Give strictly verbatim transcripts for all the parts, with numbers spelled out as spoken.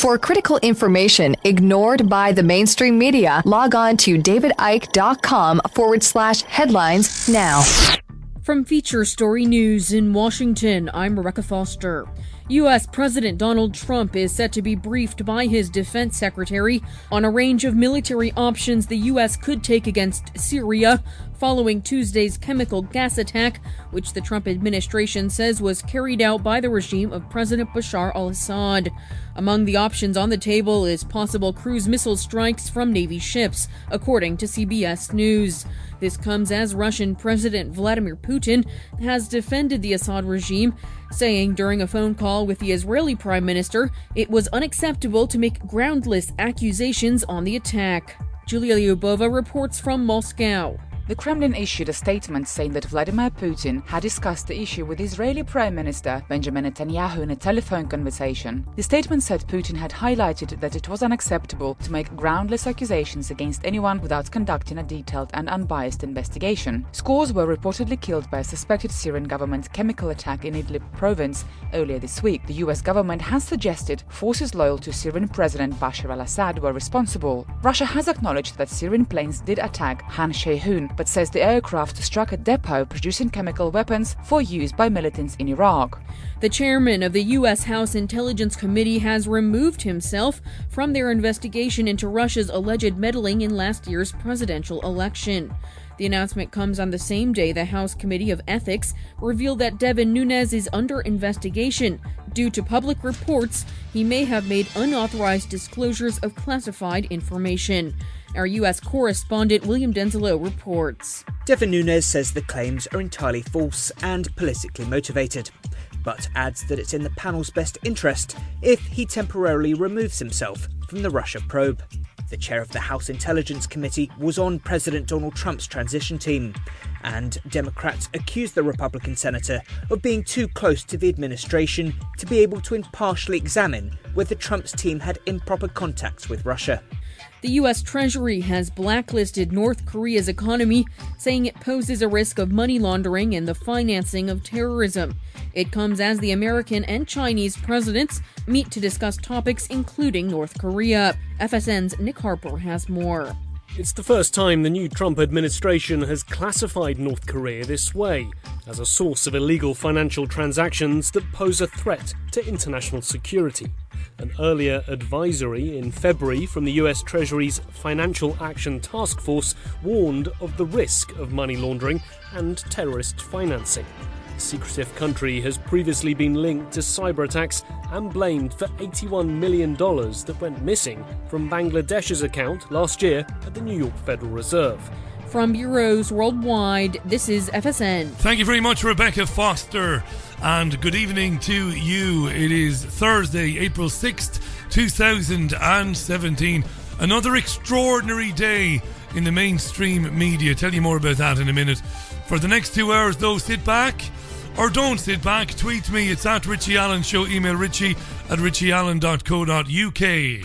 For critical information ignored by the mainstream media, log on to davidike.com forward slash headlines now. From Feature Story News in Washington, I'm Rebecca Foster. U S. President Donald Trump is set to be briefed by his defense secretary on a range of military options the U S could take against Syria following Tuesday's chemical gas attack, which the Trump administration says was carried out by the regime of President Bashar al-Assad. Among the options on the table is possible cruise missile strikes from Navy ships, according to C B S News. This comes as Russian President Vladimir Putin has defended the Assad regime, saying during a phone call with the Israeli Prime Minister it was unacceptable to make groundless accusations on the attack. Julia Lyubova reports from Moscow. The Kremlin issued a statement saying that Vladimir Putin had discussed the issue with Israeli Prime Minister Benjamin Netanyahu in a telephone conversation. The statement said Putin had highlighted that it was unacceptable to make groundless accusations against anyone without conducting a detailed and unbiased investigation. Scores were reportedly killed by a suspected Syrian government chemical attack in Idlib province earlier this week. The U S government has suggested forces loyal to Syrian President Bashar al-Assad were responsible. Russia has acknowledged that Syrian planes did attack Han Shaykhun, but says the aircraft struck a depot producing chemical weapons for use by militants in Iraq. The chairman of the U S. House Intelligence Committee has removed himself from their investigation into Russia's alleged meddling in last year's presidential election. The announcement comes on the same day the House Committee of Ethics revealed that Devin Nunes is under investigation. Due to public reports, he may have made unauthorized disclosures of classified information. Our U S correspondent William Denzelo reports. Devin Nunes says the claims are entirely false and politically motivated, but adds that it's in the panel's best interest if he temporarily removes himself from the Russia probe. The chair of the House Intelligence Committee was on President Donald Trump's transition team, and Democrats accused the Republican senator of being too close to the administration to be able to impartially examine whether Trump's team had improper contacts with Russia. The U S. Treasury has blacklisted North Korea's economy, saying it poses a risk of money laundering and the financing of terrorism. It comes as the American and Chinese presidents meet to discuss topics including North Korea. F S N's Nick Harper has more. It's the first time the new Trump administration has classified North Korea this way, as a source of illegal financial transactions that pose a threat to international security. An earlier advisory in February from the U S. Treasury's Financial Action Task Force warned of the risk of money laundering and terrorist financing. The secretive country has previously been linked to cyber attacks and blamed for eighty-one million dollars that went missing from Bangladesh's account last year at the New York Federal Reserve. From bureaus worldwide, this is F S N. Thank you very much, Rebecca Foster, and good evening to you. It is Thursday, April sixth, two thousand seventeen. Another extraordinary day in the mainstream media. Tell you more about that in a minute. For the next two hours, though, sit back or don't sit back. Tweet me. It's at Richie Allen Show. Email richie at richieallen dot co dot uk.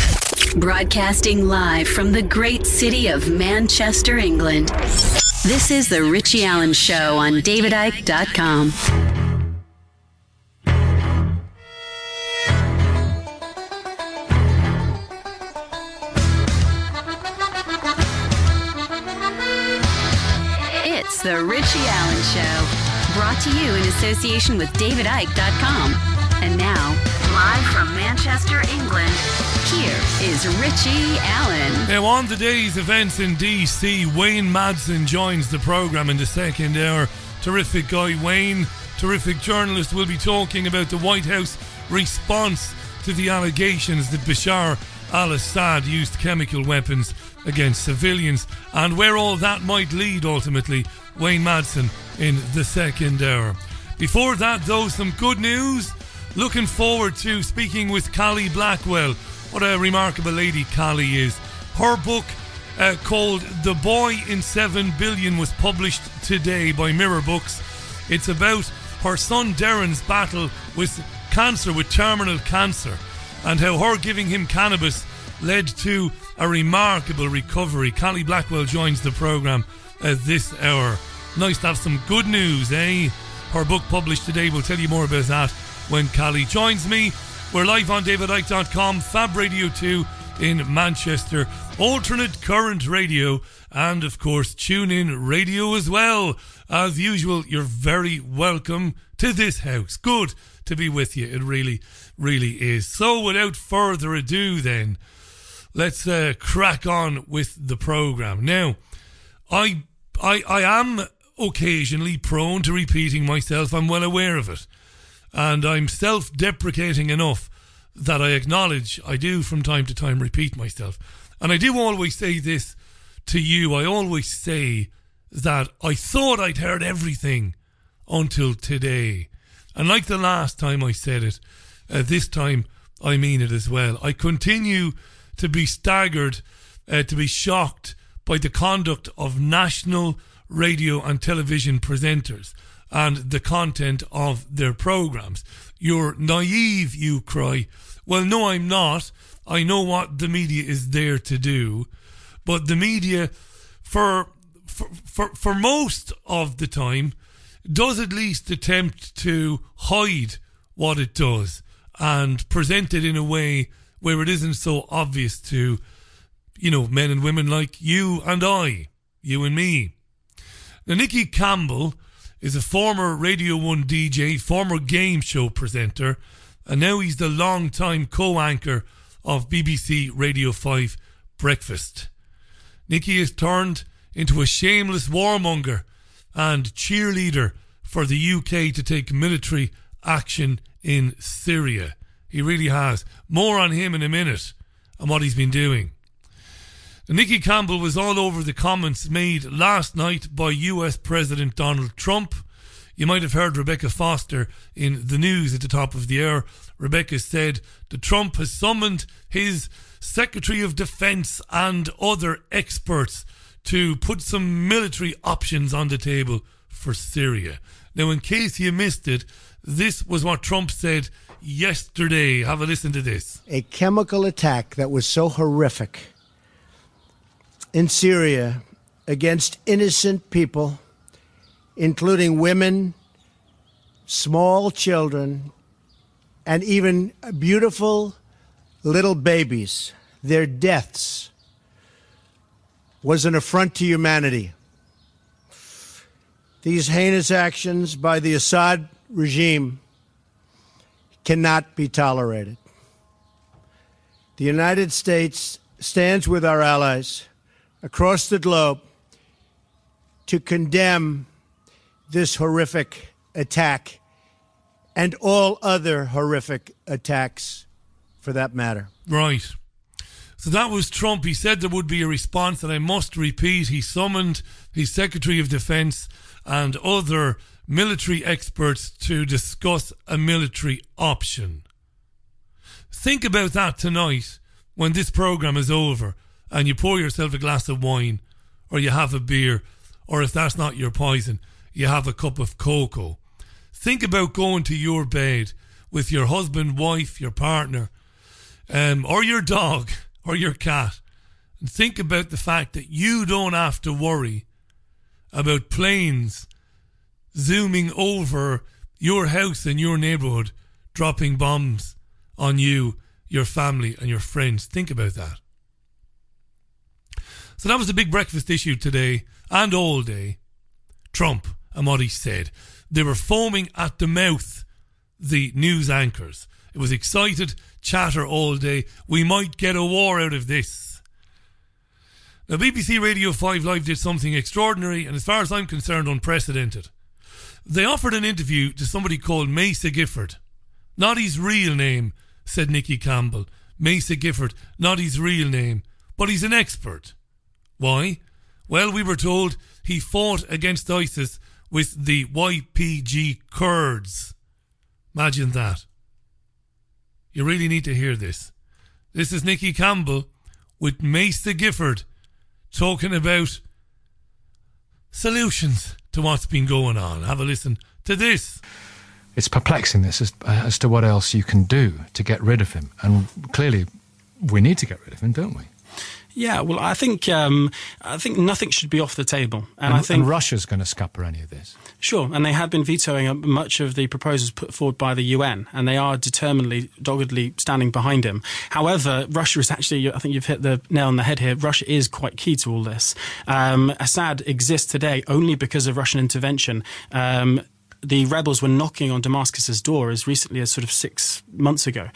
Broadcasting live from the great city of Manchester, England. This is The Richie Allen Show on david ike dot com. It's The Richie Allen Show, brought to you in association with david ike dot com. And now, live from Manchester, England, here is Richie Allen. Now, on today's events in D C, Wayne Madsen joins the programme in the second hour. Terrific guy, Wayne. Terrific journalist. Will be talking about the White House response to the allegations that Bashar al-Assad used chemical weapons against civilians and where all that might lead ultimately. Wayne Madsen in the second hour. Before that, though, some good news. Looking forward to speaking with Callie Blackwell. What a remarkable lady Callie is. Her book uh, called The Boy in Seven Billion was published today by Mirror Books. It's about her son Darren's battle with cancer, with terminal cancer, and how her giving him cannabis led to a remarkable recovery. Callie Blackwell joins the programme uh, this hour. Nice to have some good news, eh? Her book published today. We'll tell you more about that when Callie joins me. We're live on david icke dot com, Fab Radio two in Manchester, Alternate Current Radio, and of course TuneIn Radio as well. As usual, you're very welcome to this house. Good to be with you. It really, really is. So without further ado then, let's uh, crack on with the programme. Now, I, I, I am occasionally prone to repeating myself. I'm well aware of it. And I'm self-deprecating enough that I acknowledge I do from time to time repeat myself. And I do always say this to you. I always say that I thought I'd heard everything until today. And like the last time I said it, uh, this time I mean it as well. I continue to be staggered, uh, to be shocked by the conduct of national radio and television presenters and the content of their programmes. You're naive, you cry. Well, no, I'm not. I know what the media is there to do. But the media, for for for, for most of the time, does at least attempt to hide what it does and present it in a way where it isn't so obvious to, you know, men and women like you and I, you and me. Now, Nicky Campbell is a former Radio one D J, former game show presenter, and now he's the long-time co-anchor of B B C Radio five Breakfast. Nicky has turned into a shameless warmonger and cheerleader for the U K to take military action in Syria. He really has. More on him in a minute and what he's been doing. Nicky Campbell was all over the comments made last night by U S President Donald Trump. You might have heard Rebecca Foster in the news at the top of the hour. Rebecca said that Trump has summoned his Secretary of Defense and other experts to put some military options on the table for Syria. Now, in case you missed it, this was what Trump said yesterday. Have a listen to this. A chemical attack that was so horrific in Syria against innocent people, including women, small children, and even beautiful little babies. Their deaths was an affront to humanity. These heinous actions by the Assad regime cannot be tolerated. The United States stands with our allies across the globe to condemn this horrific attack and all other horrific attacks for that matter. Right. So that was Trump. He said there would be a response, and I must repeat, he summoned his Secretary of Defense and other military experts to discuss a military option. Think about that tonight when this programme is over and you pour yourself a glass of wine or you have a beer, or if that's not your poison, you have a cup of cocoa. Think about going to your bed with your husband, wife, your partner, um, or your dog or your cat, and think about the fact that you don't have to worry about planes zooming over your house and your neighbourhood, dropping bombs on you, your family and your friends. Think about that. So that was the big breakfast issue today and all day. Trump and what he said. They were foaming at the mouth, the news anchors. It was excited chatter all day. We might get a war out of this. Now, B B C Radio five Live did something extraordinary and, as far as I'm concerned, unprecedented. They offered an interview to somebody called Mesa Gifford. Not his real name, said Nicky Campbell. Mesa Gifford, not his real name, but he's an expert. Why? Well, we were told he fought against ISIS with the Y P G Kurds. Imagine that. You really need to hear this. This is Nicky Campbell with Mesa Gifford talking about solutions to what's been going on. Have a listen to this. It's perplexing this as, as to what else you can do to get rid of him. And clearly we need to get rid of him, don't we? Yeah, well, I think um, I think nothing should be off the table, and, and I think and Russia's going to scupper any of this. Sure, and they have been vetoing much of the proposals put forward by the U N, and they are determinedly, doggedly standing behind him. However, Russia is actually, I think you've hit the nail on the head here, Russia is quite key to all this. Um, Assad exists today only because of Russian intervention. Um, The rebels were knocking on Damascus's door as recently as sort of six months ago,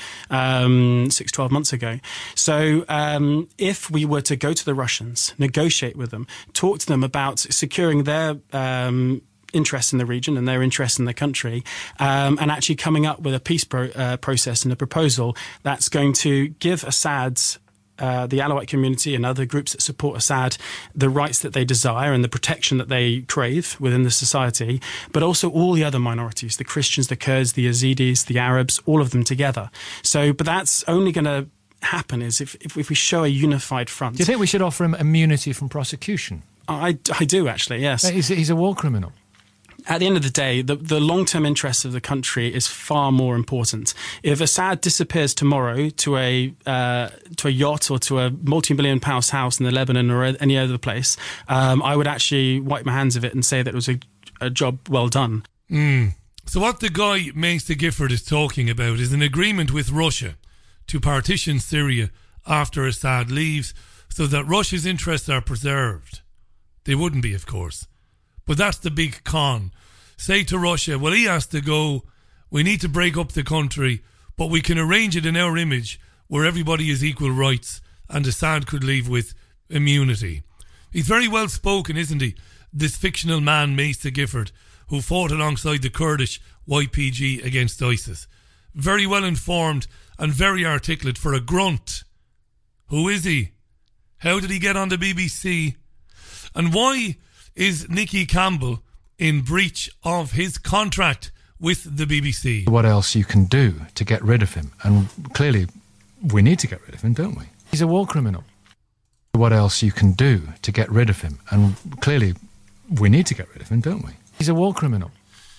um, six, twelve months ago. So um, if we were to go to the Russians, negotiate with them, talk to them about securing their um, interest in the region and their interest in the country, um, and actually coming up with a peace pro- uh, process and a proposal that's going to give Assad's Uh, the Alawite community and other groups that support Assad the rights that they desire and the protection that they crave within the society, but also all the other minorities, the Christians, the Kurds, the Yazidis, the Arabs, all of them together. So, but that's only going to happen is if, if, if we show a unified front. Do you think we should offer him immunity from prosecution? I, I do, actually, yes. He's, he's a war criminal. At the end of the day, the, the long-term interest of the country is far more important. If Assad disappears tomorrow to a uh, to a yacht or to a multi-million pound house in the Lebanon or any other place, um, I would actually wipe my hands of it and say that it was a, a job well done. Mm. So what the guy Maester Gifford is talking about is an agreement with Russia to partition Syria after Assad leaves so that Russia's interests are preserved. They wouldn't be, of course. But that's the big con. Say to Russia, well, he has to go. We need to break up the country, but we can arrange it in our image where everybody has equal rights and Assad could leave with immunity. He's very well spoken, isn't he? This fictional man, Maester Gifford, who fought alongside the Kurdish Y P G against ISIS. Very well informed and very articulate for a grunt. Who is he? How did he get on the B B C? And why is Nicky Campbell in breach of his contract with the B B C? What else you can do to get rid of him? And clearly, we need to get rid of him, don't we? He's a war criminal. What else you can do to get rid of him? And clearly, we need to get rid of him, don't we? He's a war criminal.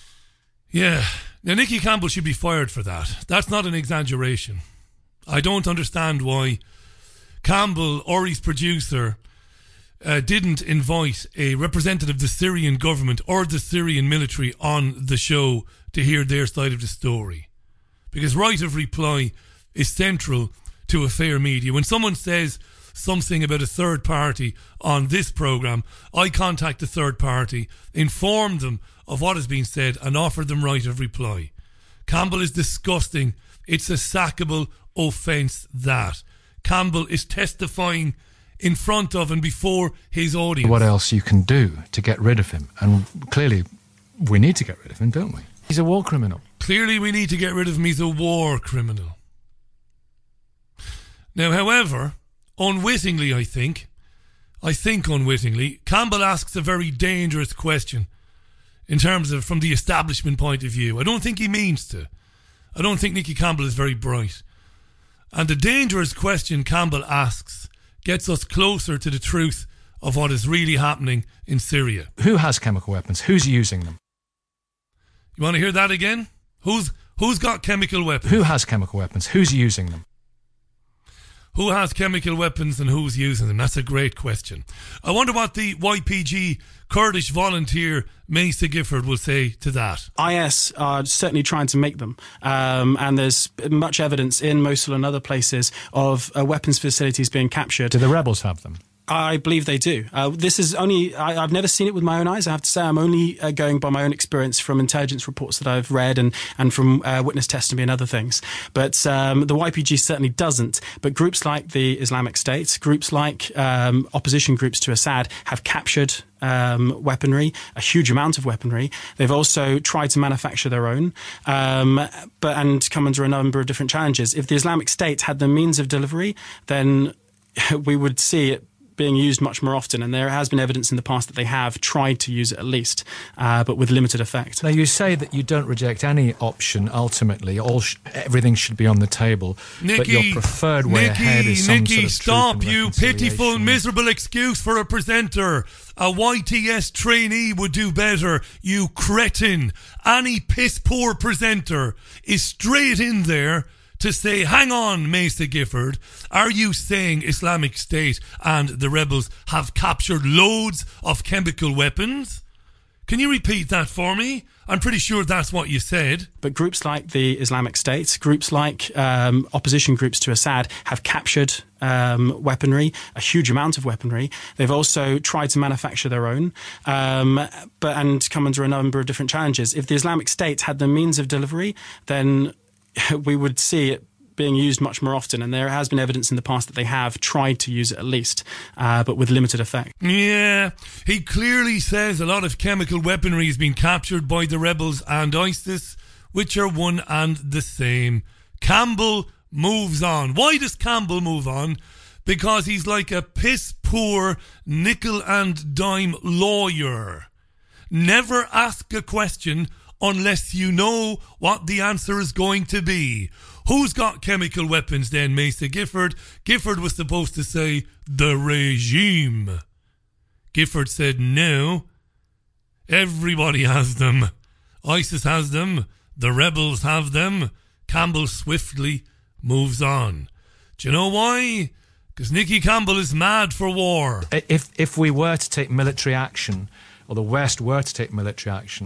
Yeah. Now, Nicky Campbell should be fired for that. That's not an exaggeration. I don't understand why Campbell or his producer Uh, didn't invite a representative of the Syrian government or the Syrian military on the show to hear their side of the story. Because right of reply is central to a fair media. When someone says something about a third party on this programme, I contact the third party, inform them of what has been said and offer them right of reply. Campbell is disgusting. It's a sackable offence that. Campbell is testifying in front of and before his audience. What else you can do to get rid of him? And clearly, we need to get rid of him, don't we? He's a war criminal. Clearly, we need to get rid of him. He's a war criminal. Now, however, unwittingly, I think, I think unwittingly, Campbell asks a very dangerous question in terms of from the establishment point of view. I don't think he means to. I don't think Nicky Campbell is very bright. And the dangerous question Campbell asks gets us closer to the truth of what is really happening in Syria. Who has chemical weapons? Who's using them? You want to hear that again? Who's who's got chemical weapons? Who has chemical weapons? Who's using them? Who has chemical weapons and who's using them? That's a great question. I wonder what the Y P G Kurdish volunteer Maester Gifford will say to that. I S are certainly trying to make them, um, and there's much evidence in Mosul and other places of uh, weapons facilities being captured. Do the rebels have them? I believe they do. Uh, this is only, I, I've never seen it with my own eyes. I have to say I'm only uh, going by my own experience from intelligence reports that I've read and, and from uh, witness testimony and other things. But um, the Y P G certainly doesn't. But groups like the Islamic State, groups like um, opposition groups to Assad have captured um, weaponry, a huge amount of weaponry. They've also tried to manufacture their own, um, but and come under a number of different challenges. If the Islamic State had the means of delivery, then we would see it being used much more often, and there has been evidence in the past that they have tried to use it at least, uh, but with limited effect. Now, you say that you don't reject any option ultimately, all sh- everything should be on the table, Nicky, but your preferred way Nicky, ahead is some Nicky, sort of stop, truth and you pitiful, miserable excuse for a presenter. A Y T S trainee would do better, you cretin. Any piss-poor presenter is straight in there to say, hang on, Mesa Gifford, are you saying Islamic State and the rebels have captured loads of chemical weapons? Can you repeat that for me? I'm pretty sure that's what you said. But groups like the Islamic State, groups like um, opposition groups to Assad have captured um, weaponry, a huge amount of weaponry. They've also tried to manufacture their own, um, but and come under a number of different challenges. If the Islamic State had the means of delivery, then we would see it being used much more often, and there has been evidence in the past that they have tried to use it at least, uh, but with limited effect. Yeah, he clearly says a lot of chemical weaponry has been captured by the rebels and ISIS, which are one and the same. Campbell moves on. Why does Campbell move on? Because he's like a piss-poor nickel and dime lawyer. Never ask a question unless you know what the answer is going to be. Who's got chemical weapons then, Mesa Gifford? Gifford was supposed to say, the regime. Gifford said, no. Everybody has them. ISIS has them. The rebels have them. Campbell swiftly moves on. Do you know why? Because Nicky Campbell is mad for war. If, if we were to take military action, or the West were to take military action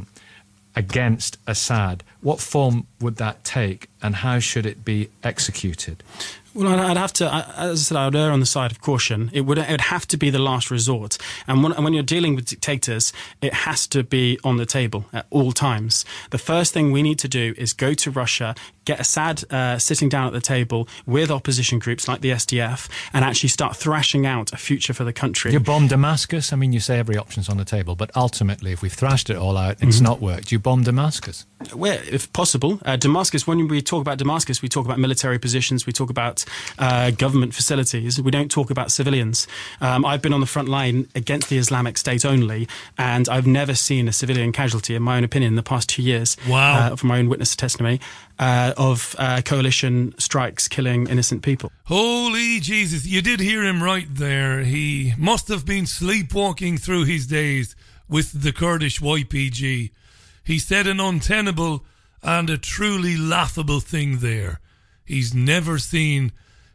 against Assad, what form would that take and how should it be executed? Well, I'd have to, as I said, I would err on the side of caution. It would, it would have to be the last resort. And when, when you're dealing with dictators, it has to be on the table at all times. The first thing we need to do is go to Russia, get Assad uh, sitting down at the table with opposition groups like the S D F, and actually start thrashing out a future for the country. You bomb Damascus? I mean, you say every option's on the table, but ultimately, if we've thrashed it all out and it's mm-hmm. not worked, you bomb Damascus? Well, if possible. Uh, Damascus, when we talk about Damascus, we talk about military positions, we talk about uh, government facilities. We don't talk about civilians. Um, I've been on the front line against the Islamic State only, and I've never seen a civilian casualty, in my own opinion, in the past two years. Wow. Uh, from my own witness testimony. Uh, of uh, coalition strikes killing innocent people. Holy Jesus, you did hear him right there. He must have been sleepwalking through his days with the Kurdish Y P G. He said an untenable and a truly laughable thing there. He's never seen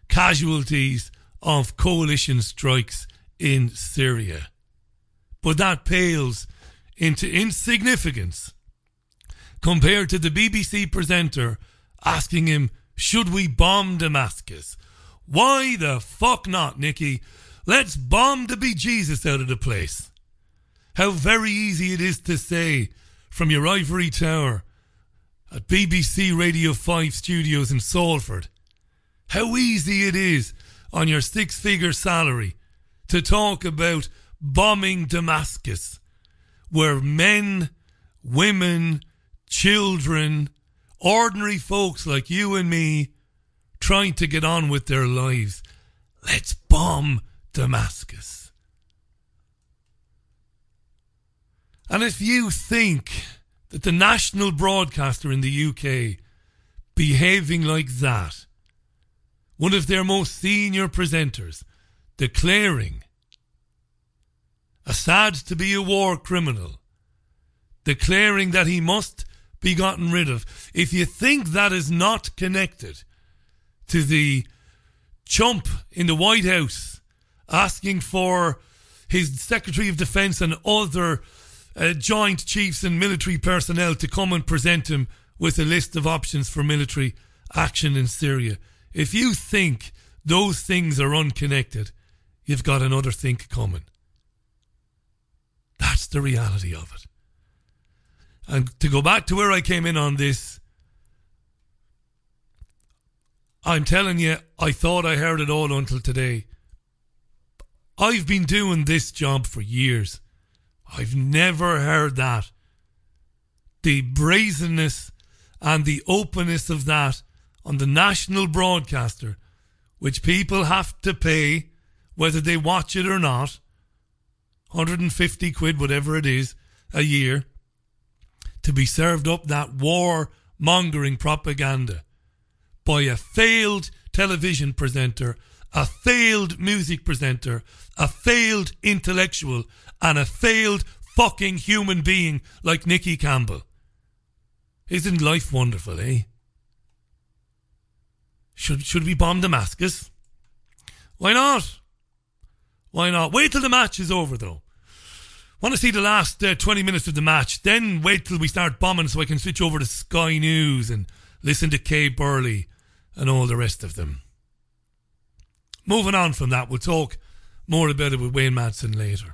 casualties of coalition strikes in Syria. But that pales into insignificance compared to the B B C presenter asking him, should we bomb Damascus? Why the fuck not, Nicky? Let's bomb the bejesus out of the place. How very easy it is to say from your ivory tower at B B C Radio five studios in Salford. How easy it is on your six-figure salary to talk about bombing Damascus, where men, women, children, ordinary folks like you and me trying to get on with their lives. Let's bomb Damascus. And if you think that the national broadcaster in the U K behaving like that, one of their most senior presenters declaring Assad to be a war criminal, declaring that he must be gotten rid of. If you think that is not connected to the chump in the White House asking for his Secretary of Defense and other uh, joint chiefs and military personnel to come and present him with a list of options for military action in Syria, if you think those things are unconnected, you've got another think coming. That's the reality of it. And to go back to where I came in on this, I'm telling you, I thought I heard it all until today. I've been doing this job for years. I've never heard that. The brazenness and the openness of that on the national broadcaster, which people have to pay, whether they watch it or not, one hundred fifty quid, whatever it is, a year, to be served up that war-mongering propaganda by a failed television presenter, a failed music presenter, a failed intellectual, and a failed fucking human being like Nicky Campbell. Isn't life wonderful, eh? should should we bomb Damascus? Why not? Why not? Wait till the match is over, though. Want to see the last uh, twenty minutes of the match, then wait till we start bombing so I can switch over to Sky News and listen to Kay Burley and all the rest of them. Moving on from that, we'll talk more about it with Wayne Madsen later.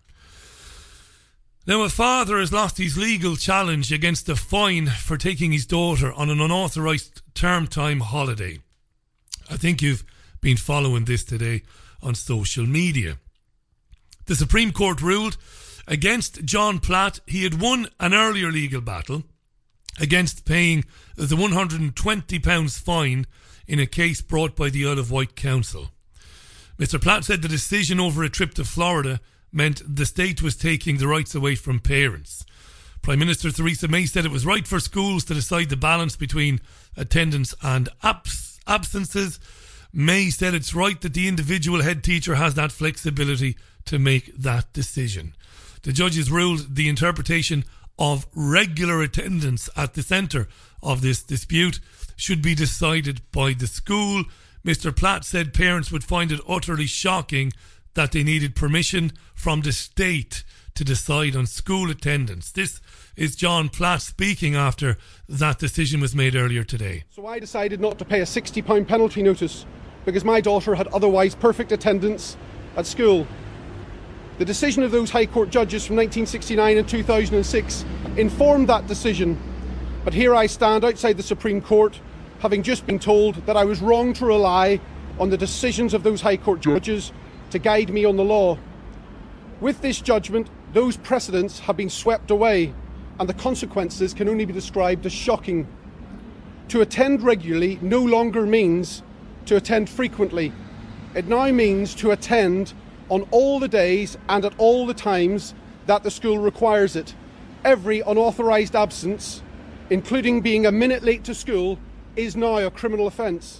Now, a father has lost his legal challenge against a fine for taking his daughter on an unauthorised term time holiday. I think you've been following this today on social media. The Supreme Court ruled against John Platt. He had won an earlier legal battle against paying the one hundred twenty pounds fine in a case brought by the Isle of Wight Council. Mister Platt said the decision over a trip to Florida meant the state was taking the rights away from parents. Prime Minister Theresa May said it was right for schools to decide the balance between attendance and abs- absences. May said it's right that the individual head teacher has that flexibility to make that decision. The judges ruled the interpretation of regular attendance at the centre of this dispute should be decided by the school. Mister Platt said parents would find it utterly shocking that they needed permission from the state to decide on school attendance. This is John Platt speaking after that decision was made earlier today. So I decided not to pay a sixty pounds penalty notice because my daughter had otherwise perfect attendance at school. The decision of those High Court judges from nineteen sixty-nine and two thousand six informed that decision. But here I stand outside the Supreme Court, having just been told that I was wrong to rely on the decisions of those High Court judges to guide me on the law. With this judgment, those precedents have been swept away, and the consequences can only be described as shocking. To attend regularly no longer means to attend frequently. It now means to attend on all the days and at all the times that the school requires it. Every unauthorised absence, including being a minute late to school, is now a criminal offence.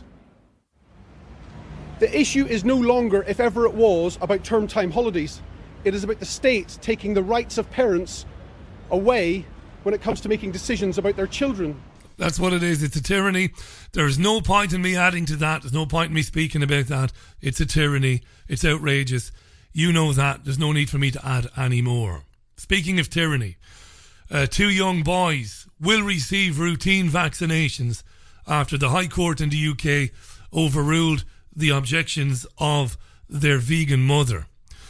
The issue is no longer, if ever it was, about term time holidays. It is about the state taking the rights of parents away when it comes to making decisions about their children. That's what it is. It's a tyranny. There's no point in me adding to that. There's no point in me speaking about that. It's a tyranny. It's outrageous. You know that. There's no need for me to add any more. Speaking of tyranny, uh, two young boys will receive routine vaccinations after the High Court in the U K overruled the objections of their vegan mother.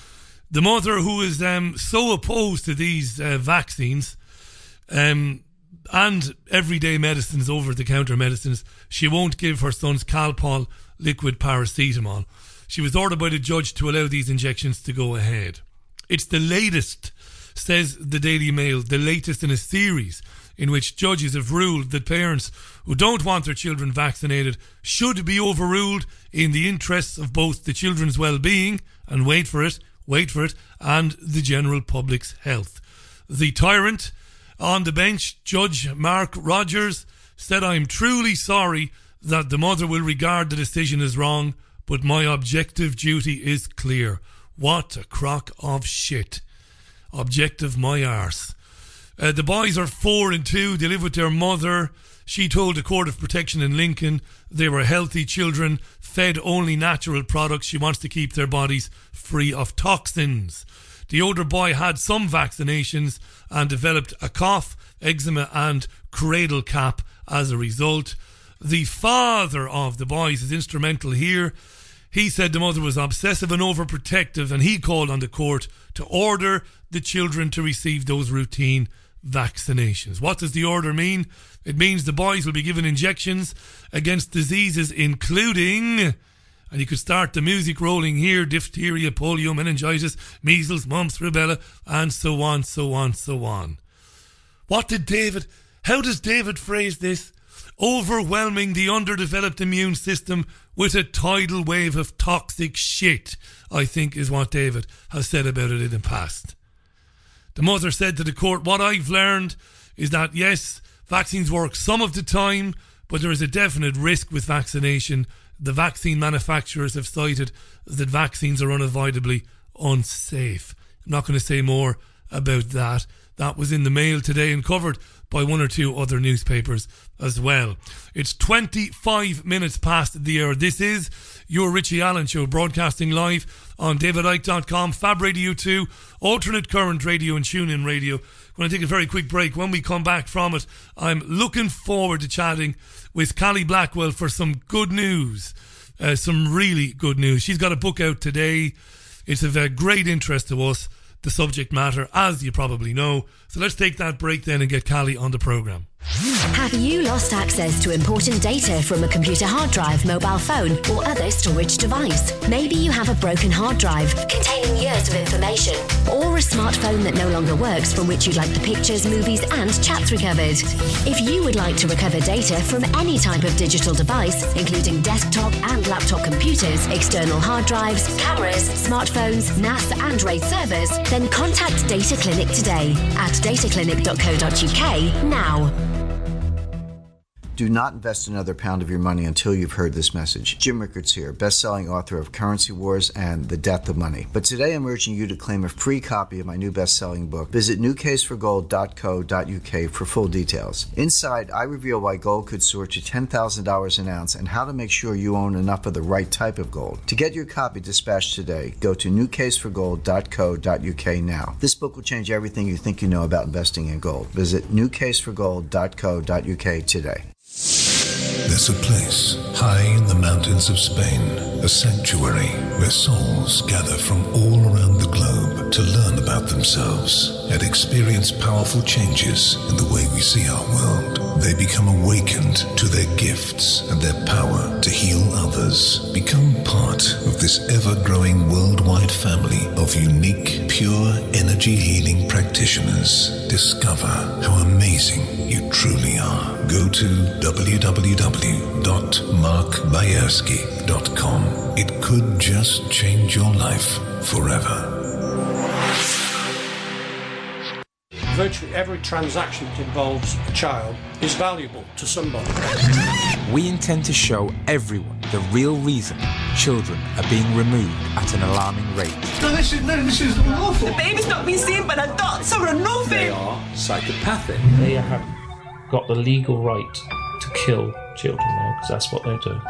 The mother, who is um, so opposed to these uh, vaccines um, and everyday medicines, over-the-counter medicines, she won't give her son's Calpol liquid paracetamol. She was ordered by the judge to allow these injections to go ahead. It's the latest, says the Daily Mail, the latest in a series in which judges have ruled that parents who don't want their children vaccinated should be overruled in the interests of both the children's well-being, and wait for it, wait for it, and the general public's health. The tyrant on the bench, Judge Mark Rogers, said, "I'm truly sorry that the mother will regard the decision as wrong, but my objective duty is clear." What a crock of shit. Objective my arse. Uh, the boys are four and two. They live with their mother. She told the Court of Protection in Lincoln they were healthy children, fed only natural products. She wants to keep their bodies free of toxins. The older boy had some vaccinations and developed a cough, eczema and cradle cap as a result. The father of the boys is instrumental here. He said the mother was obsessive and overprotective, and he called on the court to order the children to receive those routine vaccinations. What does the order mean? It means the boys will be given injections against diseases including, and you could start the music rolling here, diphtheria, polio, meningitis, measles, mumps, rubella, and so on, so on, so on. What did David, how does David phrase this? Overwhelming the underdeveloped immune system with a tidal wave of toxic shit, I think is what David has said about it in the past. The mother said to the court, "What I've learned is that, yes, vaccines work some of the time, but there is a definite risk with vaccination. The vaccine manufacturers have cited that vaccines are unavoidably unsafe." I'm not going to say more about that. That was in the Mail today and covered by one or two other newspapers as well. It's twenty-five minutes past the hour. This is your Richie Allen Show, broadcasting live on david icke dot com, Fab Radio two, Alternate Current Radio and TuneIn Radio. I'm going to take a very quick break. When we come back from it, I'm looking forward to chatting with Callie Blackwell for some good news. Uh, some really good news. She's got a book out today. It's of uh, great interest to us, the subject matter, as you probably know. So let's take that break then and get Callie on the programme. Have you lost access to important data from a computer hard drive, mobile phone, or other storage device? Maybe you have a broken hard drive containing years of information, or a smartphone that no longer works from which you'd like the pictures, movies, and chats recovered. If you would like to recover data from any type of digital device, including desktop and laptop computers, external hard drives, cameras, smartphones, N A S and RAID servers, then contact Data Clinic today at data clinic dot co dot uk now. Do not invest another pound of your money until you've heard this message. Jim Rickards here, best-selling author of Currency Wars and The Death of Money. But today I'm urging you to claim a free copy of my new best-selling book. Visit new case for gold dot co dot uk for full details. Inside, I reveal why gold could soar to ten thousand dollars an ounce and how to make sure you own enough of the right type of gold. To get your copy dispatched today, go to new case for gold dot co dot uk now. This book will change everything you think you know about investing in gold. Visit new case for gold dot co dot uk today. There's a place high in the mountains of Spain, a sanctuary where souls gather from all around the globe to learn about themselves and experience powerful changes in the way we see our world. They become awakened to their gifts and their power to heal others. Become part of this ever-growing worldwide family of unique, pure energy healing practitioners. Discover how amazing you truly are. Go to w w w dot mark bayersky dot com. It could just change your life forever. Virtually every transaction that involves a child is valuable to somebody. We intend to show everyone the real reason children are being removed at an alarming rate. No, this is, no, this is awful. The baby's not been seen by the doctor or nothing. They are psychopathic. They have got the legal right to kill children now, because that's what they do.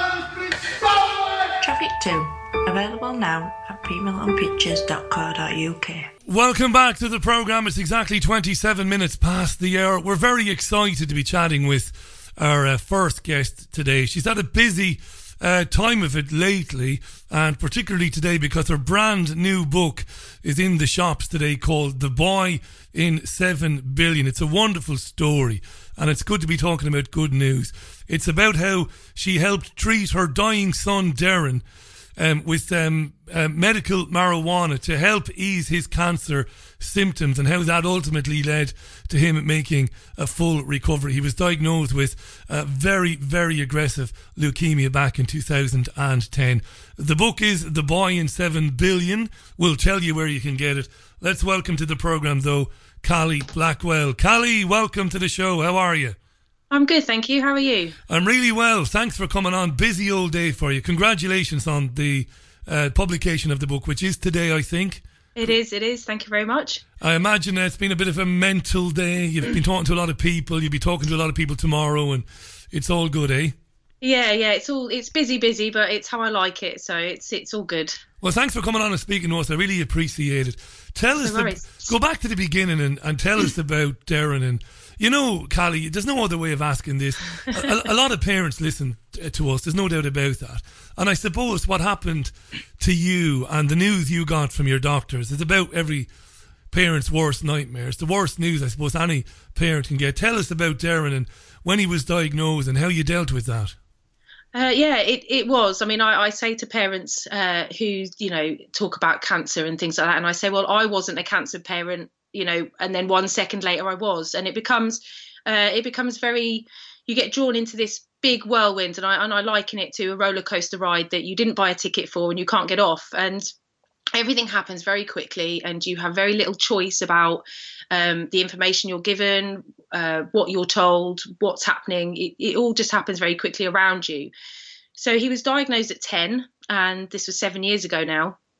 Traffic two, available now at people on pictures dot co dot uk. Welcome back to the programme. It's exactly twenty-seven minutes past the hour. We're very excited to be chatting with our uh, first guest today. She's had a busy uh, time of it lately, and particularly today because her brand new book is in the shops today, called The Boy in seven billion. It's a wonderful story, and it's good to be talking about good news. It's about how she helped treat her dying son Darren um, with um, uh, medical marijuana to help ease his cancer symptoms, and how that ultimately led to him making a full recovery. He was diagnosed with uh, very, very aggressive leukemia back in two thousand ten. The book is The Boy in seven billion. We'll tell you where you can get it. Let's welcome to the programme, though, Callie Blackwell. Callie, welcome to the show. How are you? I'm good, thank you. How are you? I'm really well. Thanks for coming on. Busy old day for you. Congratulations on the uh, publication of the book, which is today, I think. It is, it is. Thank you very much. I imagine it's been a bit of a mental day. You've been talking to a lot of people. You'll be talking to a lot of people tomorrow, and it's all good, eh? Yeah, yeah. It's all it's busy, busy, but it's how I like it, so it's it's all good. Well, thanks for coming on and speaking to us. I really appreciate it. Tell us, No the, go back to the beginning and, and tell us about Darren. And you know, Callie, there's no other way of asking this. A, a lot of parents listen to us. There's no doubt about that. And I suppose what happened to you and the news you got from your doctors is about every parent's worst nightmare. It's the worst news, I suppose, any parent can get. Tell us about Darren and when he was diagnosed and how you dealt with that. Uh, yeah, it, it was. I mean, I, I say to parents uh, who, you know, talk about cancer and things like that, and I say, well, I wasn't a cancer parent, you know, and then one second later I was. And it becomes, uh, it becomes very, you get drawn into this big whirlwind, and I, and I liken it to a roller coaster ride that you didn't buy a ticket for and you can't get off. And everything happens very quickly, and you have very little choice about um, the information you're given, uh, what you're told, what's happening. It, it all just happens very quickly around you. So he was diagnosed at ten, and this was seven years ago now.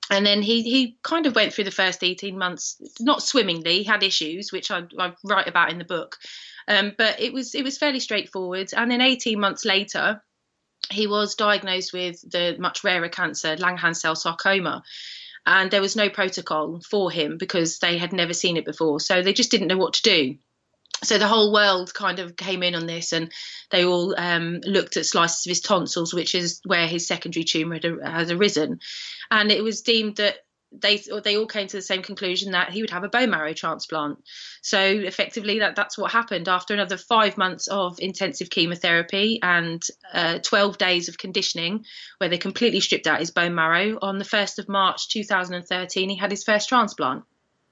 And then he he kind of went through the first eighteen months, not swimmingly. He had issues, which I, I write about in the book. Um, but it was it was fairly straightforward. And then eighteen months later, he was diagnosed with the much rarer cancer, Langerhans cell sarcoma. And there was no protocol for him because they had never seen it before. So they just didn't know what to do. So the whole world kind of came in on this, and they all um, looked at slices of his tonsils, which is where his secondary tumour had, had arisen. And it was deemed that they they all came to the same conclusion that he would have a bone marrow transplant. So effectively, that that's what happened. After another five months of intensive chemotherapy and uh, twelve days of conditioning, where they completely stripped out his bone marrow, on the first of March two thousand thirteen, he had his first transplant.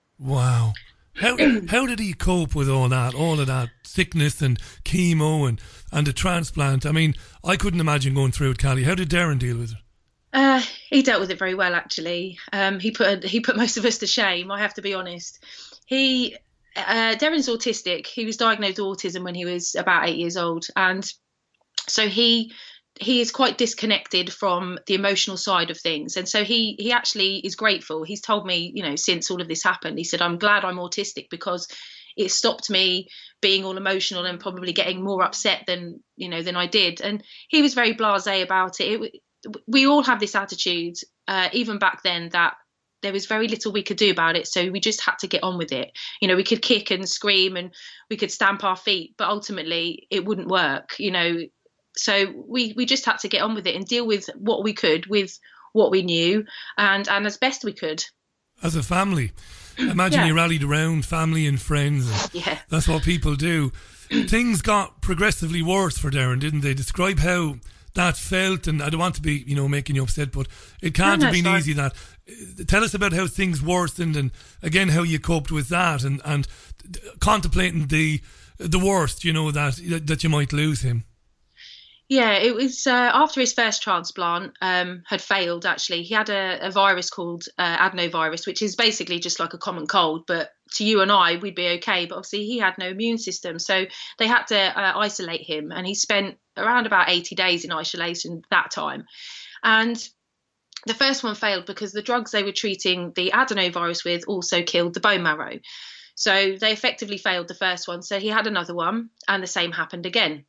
Wow. How how did he cope with all that, all of that sickness and chemo and, and the transplant? I mean, I couldn't imagine going through it, Callie. How did Darren deal with it? Uh, he dealt with it very well, actually. Um, he put he put most of us to shame, I have to be honest. He uh, Darren's autistic. He was diagnosed with autism when he was about eight years old, and so he he is quite disconnected from the emotional side of things. And so he he actually is grateful. He's told me, you know, since all of this happened, he said, I'm glad I'm autistic because it stopped me being all emotional and probably getting more upset than, you know, than I did. And he was very blasé about it. it we all have this attitude, uh, even back then, that there was very little we could do about it. So we just had to get on with it. You know, we could kick and scream and we could stamp our feet, but ultimately it wouldn't work, you know. So we, we just had to get on with it and deal with what we could with what we knew and, and as best we could. As a family, imagine yeah. you rallied around family and friends. And yeah. That's what people do. Things got progressively worse for Darren, didn't they? Describe how that felt, and I don't want to be, you know, making you upset, but it can't no, have been fine. easy. That tell us about how things worsened, and again how you coped with that, and and contemplating the the worst, you know, that that you might lose him. Yeah, it was uh, after his first transplant um, had failed, actually. He had a, a virus called uh, adenovirus, which is basically just like a common cold. But to you and I, we'd be okay. But obviously he had no immune system. So they had to uh, isolate him. And he spent around about eighty days in isolation that time. And the first one failed because the drugs they were treating the adenovirus with also killed the bone marrow. So they effectively failed the first one. So he had another one, and the same happened again.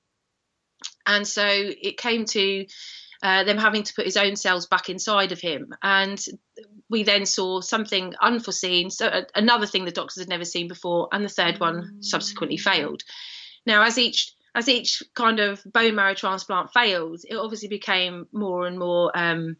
And so it came to uh, them having to put his own cells back inside of him. And we then saw something unforeseen, so uh, another thing the doctors had never seen before, and the third one subsequently failed. Now, as each as each kind of bone marrow transplant failed, it obviously became more and more um,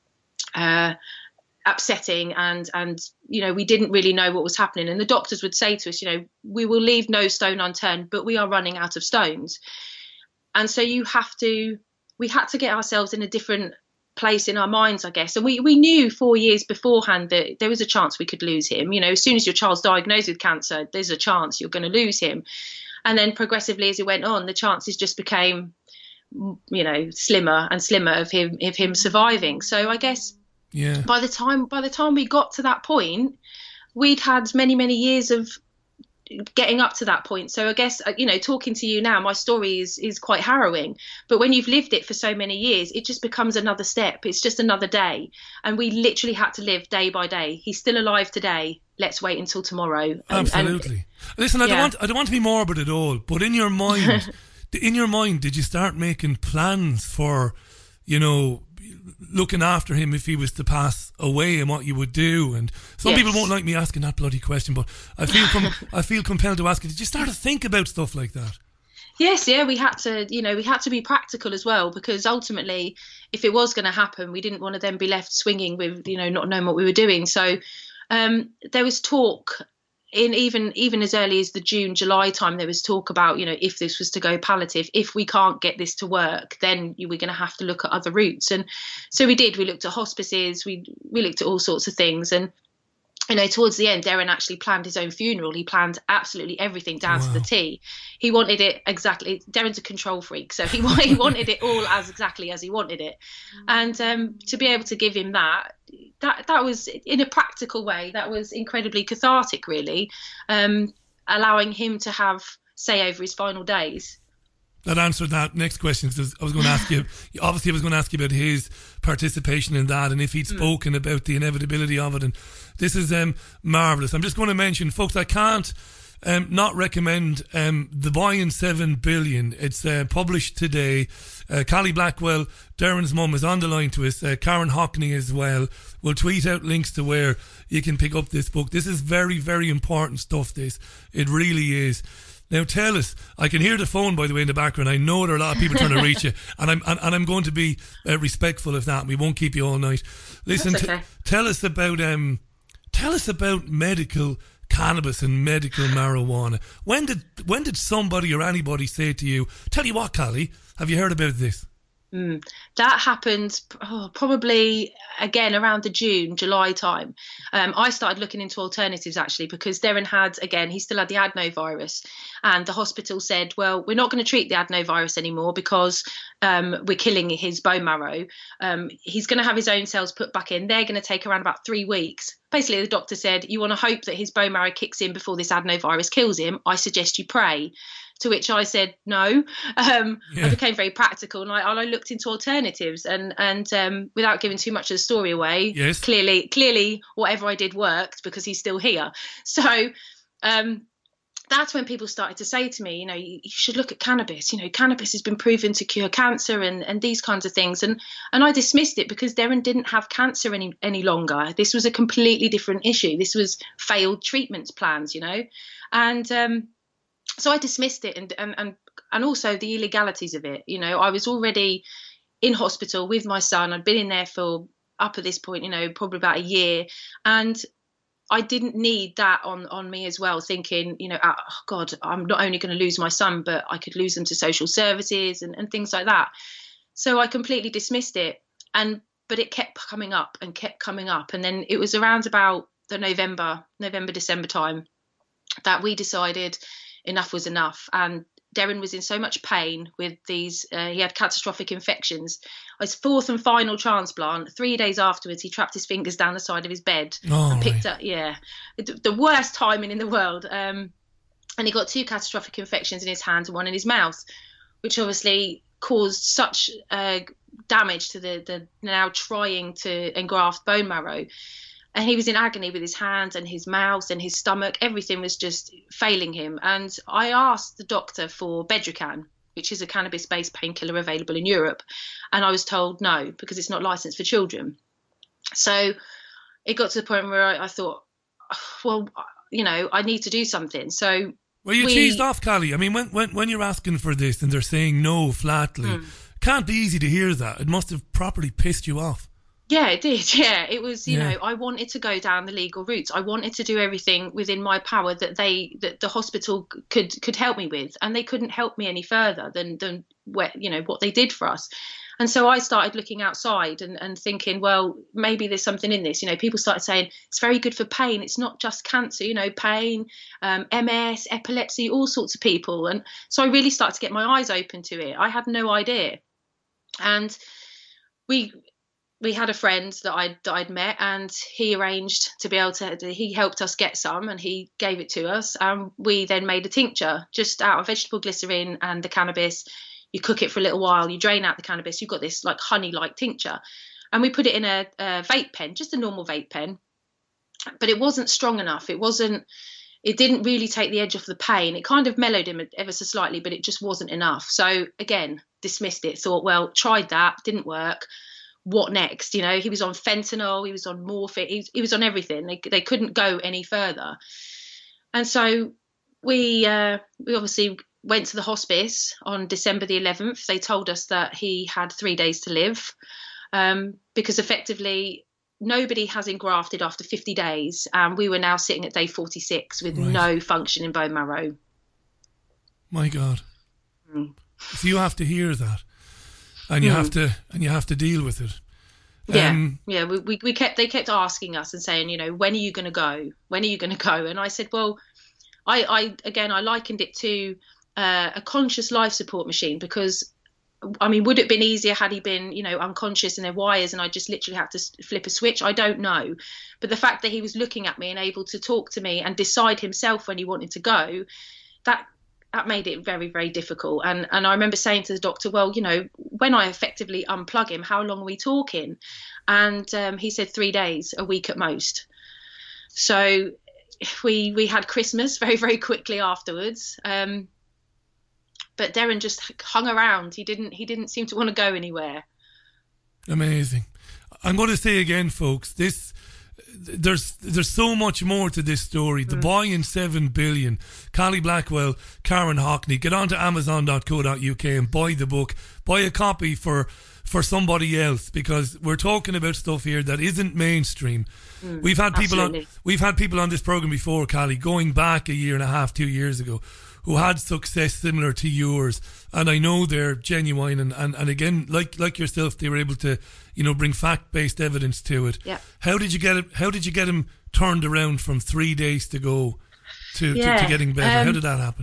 uh, upsetting, and and you know, we didn't really know what was happening. And the doctors would say to us, you know, we will leave no stone unturned, but we are running out of stones. And so you have to, we had to get ourselves in a different place in our minds, I guess. And we, we knew four years beforehand that there was a chance we could lose him. You know, as soon as your child's diagnosed with cancer, there's a chance you're going to lose him. And then progressively as it went on, the chances just became, you know, slimmer and slimmer of him, of him surviving. So I guess yeah. by the time, by the time we got to that point, we'd had many, many years of getting up to that point. So I guess, you know, talking to you now, my story is is quite harrowing, but when you've lived it for so many years, it just becomes another step. It's just another day, and we literally had to live day by day. He's still alive today, let's wait until tomorrow. And, absolutely and, listen I yeah. don't want I don't want to be morbid at all, but in your mind in your mind did you start making plans for, you know, looking after him if he was to pass away, and what you would do? And some yes. people won't like me asking that bloody question, but I feel com- I feel compelled to ask it. Did you start to think about stuff like that? Yes, yeah, we had to, you know, we had to be practical as well, because ultimately, if it was going to happen, we didn't want to then be left swinging with, you know, not knowing what we were doing. So um, there was talk in even even as early as the June, July time, there was talk about, you know, if this was to go palliative, if we can't get this to work, then you were going to have to look at other routes. And so we did. We looked at hospices, we we looked at all sorts of things. And, you know, towards the end, Darren actually planned his own funeral. He planned absolutely everything down wow. to the T. He wanted it exactly. Darren's a control freak, so he, he wanted it all as exactly as he wanted it. And um, to be able to give him that, that that was, in a practical way, that was incredibly cathartic, really, um, allowing him to have say over his final days. That answered that next question. So I was going to ask you, obviously I was going to ask you about his participation in that and if he'd spoken mm. about the inevitability of it. And this is um, marvellous. I'm just going to mention, folks, I can't um, not recommend um, The Boy in seven billion. It's uh, published today. Uh, Callie Blackwell, Darren's mum, is on the line to us. Uh, Karen Hockney as well. We'll tweet out links to where you can pick up this book. This is very, very important stuff, this. It really is. Now tell us, I can hear the phone, by the way, in the background. I know there are a lot of people trying to reach you, and I'm and, and I'm going to be uh, respectful of that. We won't keep you all night. Listen, okay. t- tell us about um, tell us about medical cannabis and medical marijuana. When did when did somebody or anybody say to you, "Tell you what, Callie, have you heard about this?" Mm. That happened oh, probably again around the June, July time. Um, I started looking into alternatives actually because Darren had, again, he still had the adenovirus, and the hospital said, well, we're not going to treat the adenovirus anymore because um, we're killing his bone marrow. Um, he's going to have his own cells put back in. They're going to take around about three weeks. Basically, the doctor said, you want to hope that his bone marrow kicks in before this adenovirus kills him. I suggest you pray. To which I said no. Um, yeah. I became very practical, and I, I looked into alternatives. And and um, without giving too much of the story away, yes. clearly, clearly, whatever I did worked because he's still here. So um, that's when people started to say to me, you know, you, you should look at cannabis. You know, cannabis has been proven to cure cancer and and these kinds of things. And and I dismissed it because Darren didn't have cancer any any longer. This was a completely different issue. This was failed treatment plans, you know, and. Um, So I dismissed it and, and and and also the illegalities of it. You know, I was already in hospital with my son. I'd been in there for up at this point, you know, probably about a year. And I didn't need that on, on me as well, thinking, you know, oh, God, I'm not only going to lose my son, but I could lose them to social services and, and things like that. So I completely dismissed it. And but it kept coming up and kept coming up. And then it was around about the November, November, December time that we decided enough was enough. And Darren was in so much pain with these, uh, he had catastrophic infections. His fourth and final transplant, three days afterwards, he trapped his fingers down the side of his bed oh, and picked right. up, yeah, the worst timing in the world. Um, and he got two catastrophic infections in his hands and one in his mouth, which obviously caused such uh, damage to the, the now trying to engraft bone marrow. And he was in agony with his hands and his mouth and his stomach. Everything was just failing him. And I asked the doctor for Bedrocan, which is a cannabis-based painkiller available in Europe. And I was told no, because it's not licensed for children. So it got to the point where I, I thought, well, you know, I need to do something. So Well, you we, cheesed off, Callie. I mean, when, when, when you're asking for this and they're saying no flatly, hmm. can't be easy to hear that. It must have properly pissed you off. Yeah, it did. Yeah, it was, you Yeah. know, I wanted to go down the legal routes. I wanted to do everything within my power that they, that the hospital could could help me with, and they couldn't help me any further than than what, you know, what they did for us. And so I started looking outside and, and thinking, well, maybe there's something in this. You know, people started saying it's very good for pain. It's not just cancer, you know, pain, um, M S, epilepsy, all sorts of people. And so I really started to get my eyes open to it. I had no idea. And we we had a friend that I'd, that I'd met, and he arranged to be able to, he helped us get some and he gave it to us. And we then made a tincture just out of vegetable glycerin and the cannabis. You cook it for a little while, you drain out the cannabis, you've got this like honey-like tincture. And we put it in a, a vape pen, just a normal vape pen. But it wasn't strong enough. It wasn't, it didn't really take the edge off the pain. It kind of mellowed him ever so slightly, but it just wasn't enough. So again, dismissed it, thought, well, tried that, didn't work. What next? You know, he was on fentanyl, he was on morphine, he, he was on everything. They they couldn't go any further. And so we uh, we obviously went to the hospice on December the eleventh. They told us that he had three days to live um, because effectively nobody has engrafted after fifty days. And we were now sitting at day forty-six with Right. no function in bone marrow. My God. Mm. So you have to hear that. And you Mm. have to and you have to deal with it. Yeah, Um, yeah. We, we we kept they kept asking us and saying, you know, when are you going to go? When are you going to go? And I said, well, I, I again I likened it to uh, a conscious life support machine because, I mean, would it have been easier had he been, you know, unconscious and there wires and I just literally had to s- flip a switch? I don't know, but the fact that he was looking at me and able to talk to me and decide himself when he wanted to go, that that made it very, very difficult. And and I remember saying to the doctor, well, you know, when I effectively unplug him, how long are we talking? And um, he said three days, a week at most. So we we had Christmas very, very quickly afterwards. Um, but Darren just hung around. He didn't he didn't seem to want to go anywhere. Amazing. I'm going to say again, folks, this there's there's so much more to this story. The mm. Boy in seven billion. Callie Blackwell, Karen Hockney. Get on to amazon dot co dot uk and buy the book. Buy a copy for for somebody else, because we're talking about stuff here that isn't mainstream. Mm, we've had people absolutely. on we've had people on this program before, Callie, going back a year and a half, two years ago, who had success similar to yours, and I know they're genuine, and, and, and again, like like yourself, they were able to, you know, bring fact-based evidence to it. Yeah. How did you get it? How did you get him turned around from three days to go to, yeah. to, to getting better? Um, how did that happen?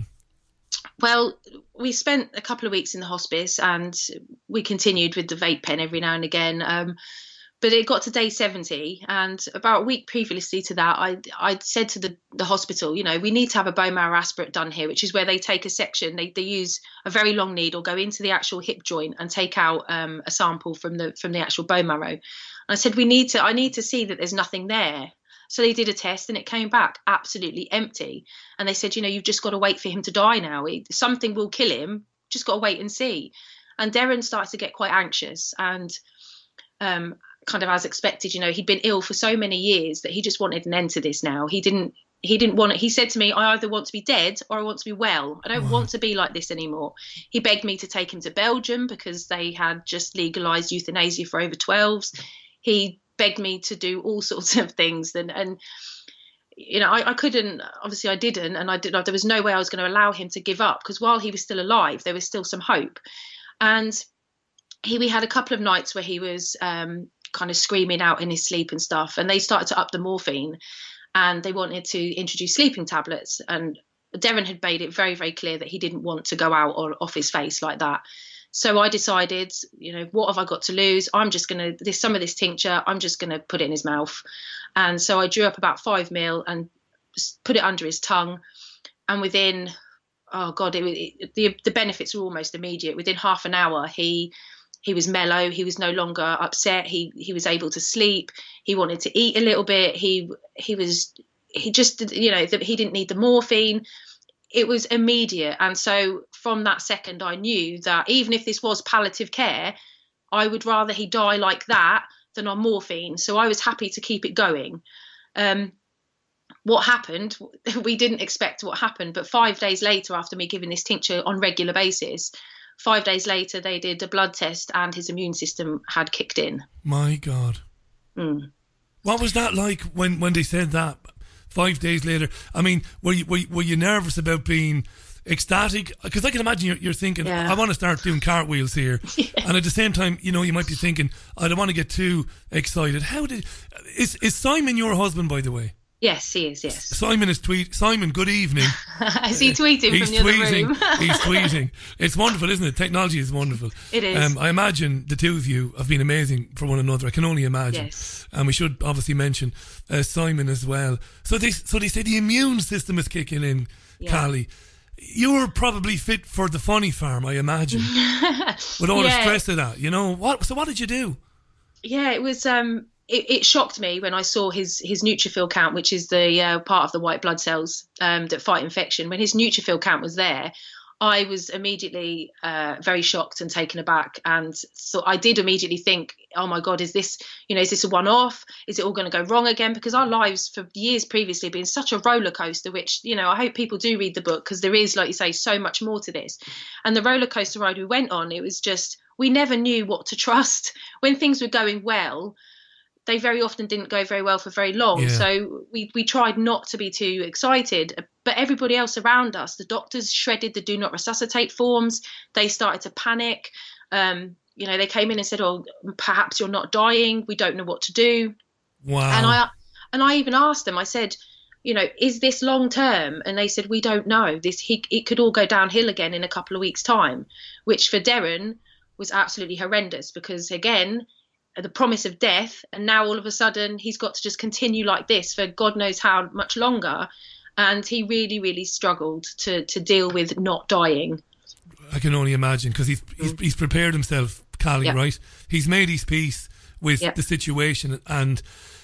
Well, we spent a couple of weeks in the hospice, and we continued with the vape pen every now and again. Um, But it got to day seventy, and about a week previously to that, I I said to the, the hospital, you know, we need to have a bone marrow aspirate done here, which is where they take a section, they they use a very long needle, go into the actual hip joint and take out um, a sample from the from the actual bone marrow. And I said, we need to, I need to see that there's nothing there. So they did a test, and it came back absolutely empty. And they said, you know, you've just got to wait for him to die now. It, something will kill him. Just got to wait and see. And Darren started to get quite anxious, and um, kind of as expected, you know, he'd been ill for so many years that he just wanted an end to this now. He didn't, he didn't want it. He said to me, I either want to be dead or I want to be well. I don't wow. want to be like this anymore. He begged me to take him to Belgium because they had just legalized euthanasia for over twelves. He begged me to do all sorts of things. And, and you know, I, I couldn't, obviously I didn't. And I did, there was no way I was going to allow him to give up, because while he was still alive, there was still some hope. And he, we had a couple of nights where he was, um, kind of screaming out in his sleep and stuff, and they started to up the morphine, and they wanted to introduce sleeping tablets, and Darren had made it very, very clear that he didn't want to go out or off his face like that. So I decided, you know, what have I got to lose? I'm just going to, this some of this tincture, I'm just going to put it in his mouth. And so I drew up about five mil and put it under his tongue, and within, oh God, it, it, the the benefits were almost immediate. Within half an hour, he He was mellow. He was no longer upset. He he was able to sleep. He wanted to eat a little bit. He he was he just you know the, he didn't need the morphine. It was immediate, and so from that second, I knew that even if this was palliative care, I would rather he die like that than on morphine. So I was happy to keep it going. Um, what happened? We didn't expect what happened, but five days later, after me giving this tincture on regular basis. Five days later, they did a blood test, and his immune system had kicked in. My God. Mm. What was that like when, when they said that five days later? I mean, were you were, were you nervous about being ecstatic? Because I can imagine you're, you're thinking, yeah. I want to start doing cartwheels here. Yeah. And at the same time, you know, you might be thinking, I don't want to get too excited. How did... Is, is Simon your husband, by the way? Yes, he is, yes. Simon is tweet. Simon, good evening. Is he tweeting He's from the tweeting. other room? He's tweeting. It's wonderful, isn't it? Technology is wonderful. It is. Um, I imagine the two of you have been amazing for one another. I can only imagine. Yes. And we should obviously mention uh, Simon as well. So they, so they say the immune system is kicking in, yeah. Callie. You're probably fit for the funny farm, I imagine. With all yeah. the stress of that, you know. What? So what did you do? Yeah, it was... Um, It, it shocked me when I saw his his neutrophil count, which is the uh, part of the white blood cells um, that fight infection. When his neutrophil count was there, I was immediately uh, very shocked and taken aback. And so I did immediately think, oh my God, is this, you know, is this a one-off? Is it all going to go wrong again? Because our lives for years previously have been such a roller coaster, which, you know, I hope people do read the book, because there is, like you say, so much more to this. And the roller coaster ride we went on, it was just, we never knew what to trust. When things were going well, they very often didn't go very well for very long. Yeah. So we, we tried not to be too excited. But everybody else around us, the doctors shredded the do not resuscitate forms. They started to panic. Um, you know, they came in and said, oh, perhaps you're not dying. We don't know what to do. Wow. And I, and I even asked them, I said, you know, is this long term? And they said, we don't know. This he, it could all go downhill again in a couple of weeks' time, which for Darren was absolutely horrendous, because, again, the promise of death, and now all of a sudden he's got to just continue like this for God knows how much longer. and he really, really struggled to to deal with not dying. I can only imagine, because he's, he's he's prepared himself, Callie, Yeah. right? He's made his peace with Yeah. the situation, and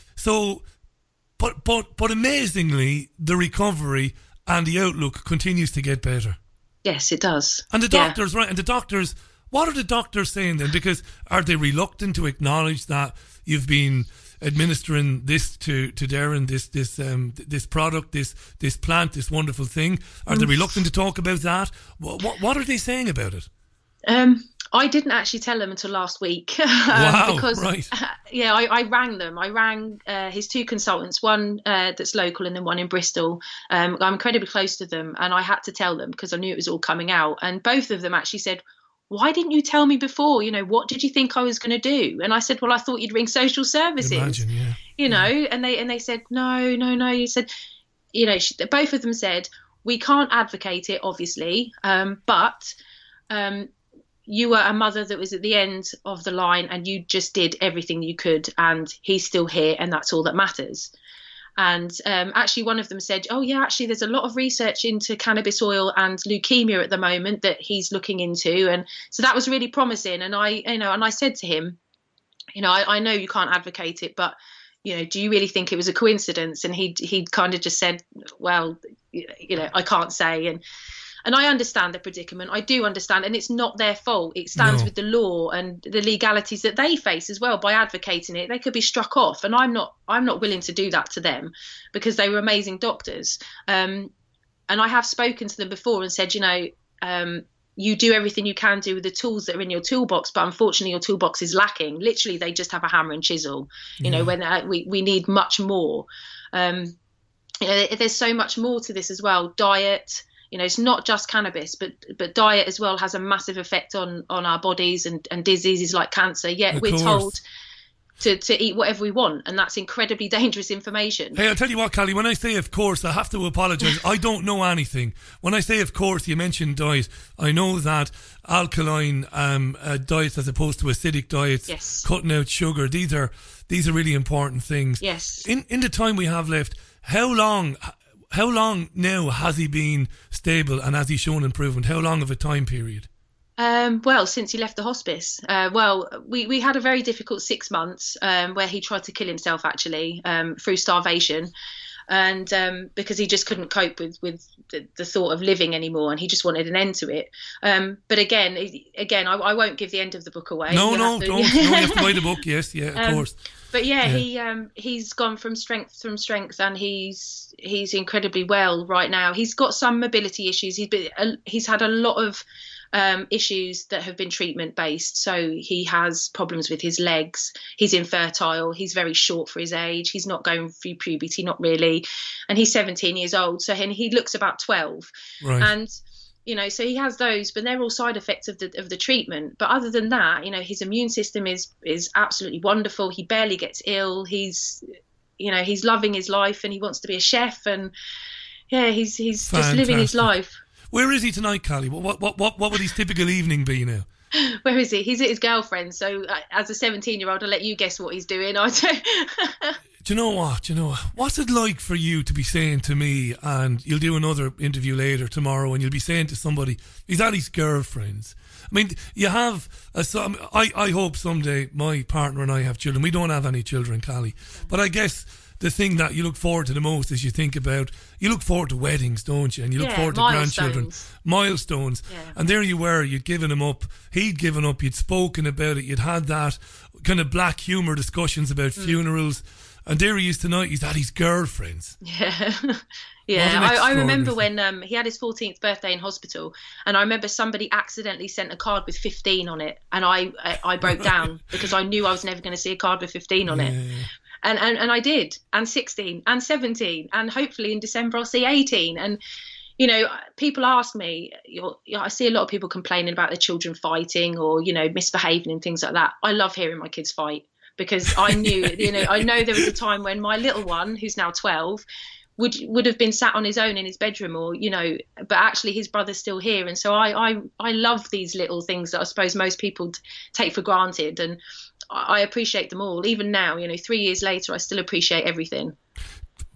so, but but but amazingly, the recovery and the outlook continues to get better. Yes, it does. And the Yeah. doctors, right? And the doctors, what are the doctors saying then? Because are they reluctant to acknowledge that you've been administering this to, to Darren, this this um this product, this this plant, this wonderful thing? Are they Mm. reluctant to talk about that? What what, what are they saying about it? Um, I didn't actually tell them until last week. um, Wow, because, right. uh, yeah, I, I rang them. I rang uh, his two consultants, one uh, that's local and then one in Bristol. Um, I'm incredibly close to them, and I had to tell them because I knew it was all coming out. And both of them actually said, "Why didn't you tell me before? You know, what did you think I was going to do?" And I said, "Well, I thought you'd ring social services." Imagine, yeah. You know, and they and they said, "No, no, no." You said, you know, she, both of them said, "We can't advocate it, obviously, um, but." Um, you were a mother that was at the end of the line and you just did everything you could, and he's still here, and that's all that matters. And um, actually one of them said, oh yeah, actually there's a lot of research into cannabis oil and leukemia at the moment that he's looking into. And so that was really promising. And I, you know, and I said to him, you know, I, I know you can't advocate it, but, you know, do you really think it was a coincidence? And he he kind of just said, well, you know, I can't say. And And I understand the predicament. I do understand. And it's not their fault. It stands No. with the law and the legalities that they face as well by advocating it. They could be struck off. And I'm not I'm not willing to do that to them because they were amazing doctors. Um, and I have spoken to them before and said, you know, um, you do everything you can do with the tools that are in your toolbox. But unfortunately, your toolbox is lacking. Literally, they just have a hammer and chisel, you know, Yeah. when uh, we, we need much more. Um, you know, there's so much more to this as well. Diet. You know, it's not just cannabis, but but diet as well has a massive effect on on our bodies and, and diseases like cancer. Yet Of we're course. told to, to eat whatever we want, and that's incredibly dangerous information. Hey, I'll tell you what, Callie, when I say of course, I have to apologise. I don't know anything. When I say of course, you mentioned diet. I know that alkaline um, uh, diets as opposed to acidic diets, Yes. cutting out sugar, these are these are really important things. Yes. In in the time we have left, how long how long now has he been stable and has he shown improvement? How long of a time period? Um, well, since he left the hospice, uh, well, we, we had a very difficult six months um, where he tried to kill himself actually um, through starvation, and um, because he just couldn't cope with with the, the thought of living anymore, and he just wanted an end to it. Um, but again, again, I, I won't give the end of the book away. No, You no, have to- don't. No, you have to buy the book. Yes, yeah, of Um, course. But yeah, Yeah. he um, he's gone from strength from strength, and he's he's incredibly well right now. He's got some mobility issues. He's been, uh, he's had a lot of um, issues that have been treatment based. So he has problems with his legs. He's infertile. He's very short for his age. He's not going through puberty, not really, and he's seventeen years old. So and he looks about twelve, Right. and you know, so he has those, but they're all side effects of the of the treatment. But other than that, you know, his immune system is is absolutely wonderful. He barely gets ill. He's, you know, he's loving his life, and he wants to be a chef, and yeah, he's he's just living his Fantastic. life. Where is he tonight, Callie? What what what what would his typical evening be now? Where is he? He's at his girlfriend. So uh, as a seventeen-year-old, I'll let you guess what he's doing. I don't. Do you know what? Do you know what? What's it like for you to be saying to me, and you'll do another interview later tomorrow, and you'll be saying to somebody, he's at his girlfriend's. I mean, you have a, some. I I hope someday my partner and I have children. We don't have any children, Callie, but I guess the thing that you look forward to the most is you think about, you look forward to weddings, don't you? And you look Yeah, forward to grandchildren, milestones. milestones. Yeah. And there you were, you'd given him up, he'd given up, you'd spoken about it, you'd had that kind of black humour discussions about Mm. funerals. And there he is tonight, he's at his girlfriend's. Yeah. What Yeah, an I, I remember extraordinary when um, he had his fourteenth birthday in hospital, and I remember somebody accidentally sent a card with fifteen on it, and I I, I broke down because I knew I was never going to see a card with fifteen on it, and, and and I did, and sixteen, and seventeen, and hopefully in December I'll see eighteen, and you know, people ask me, you're, you know, I see a lot of people complaining about their children fighting or you know misbehaving and things like that. I love hearing my kids fight because I knew, you know, I know there was a time when my little one, who's now twelve, would would have been sat on his own in his bedroom, or you know, but actually his brother's still here, and so I I, I love these little things that I suppose most people t- take for granted, and I I appreciate them all. Even now, you know, three years later, I still appreciate everything.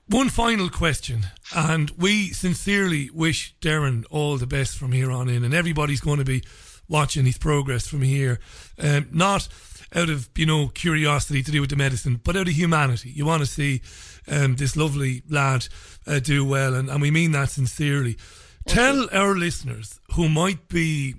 One final question, and we sincerely wish Darren all the best from here on in, and everybody's going to be watching his progress from here, um, not out of, you know, curiosity to do with the medicine, but out of humanity. You want to see um, this lovely lad uh, do well, and, and we mean that sincerely. Okay. Tell our listeners who might be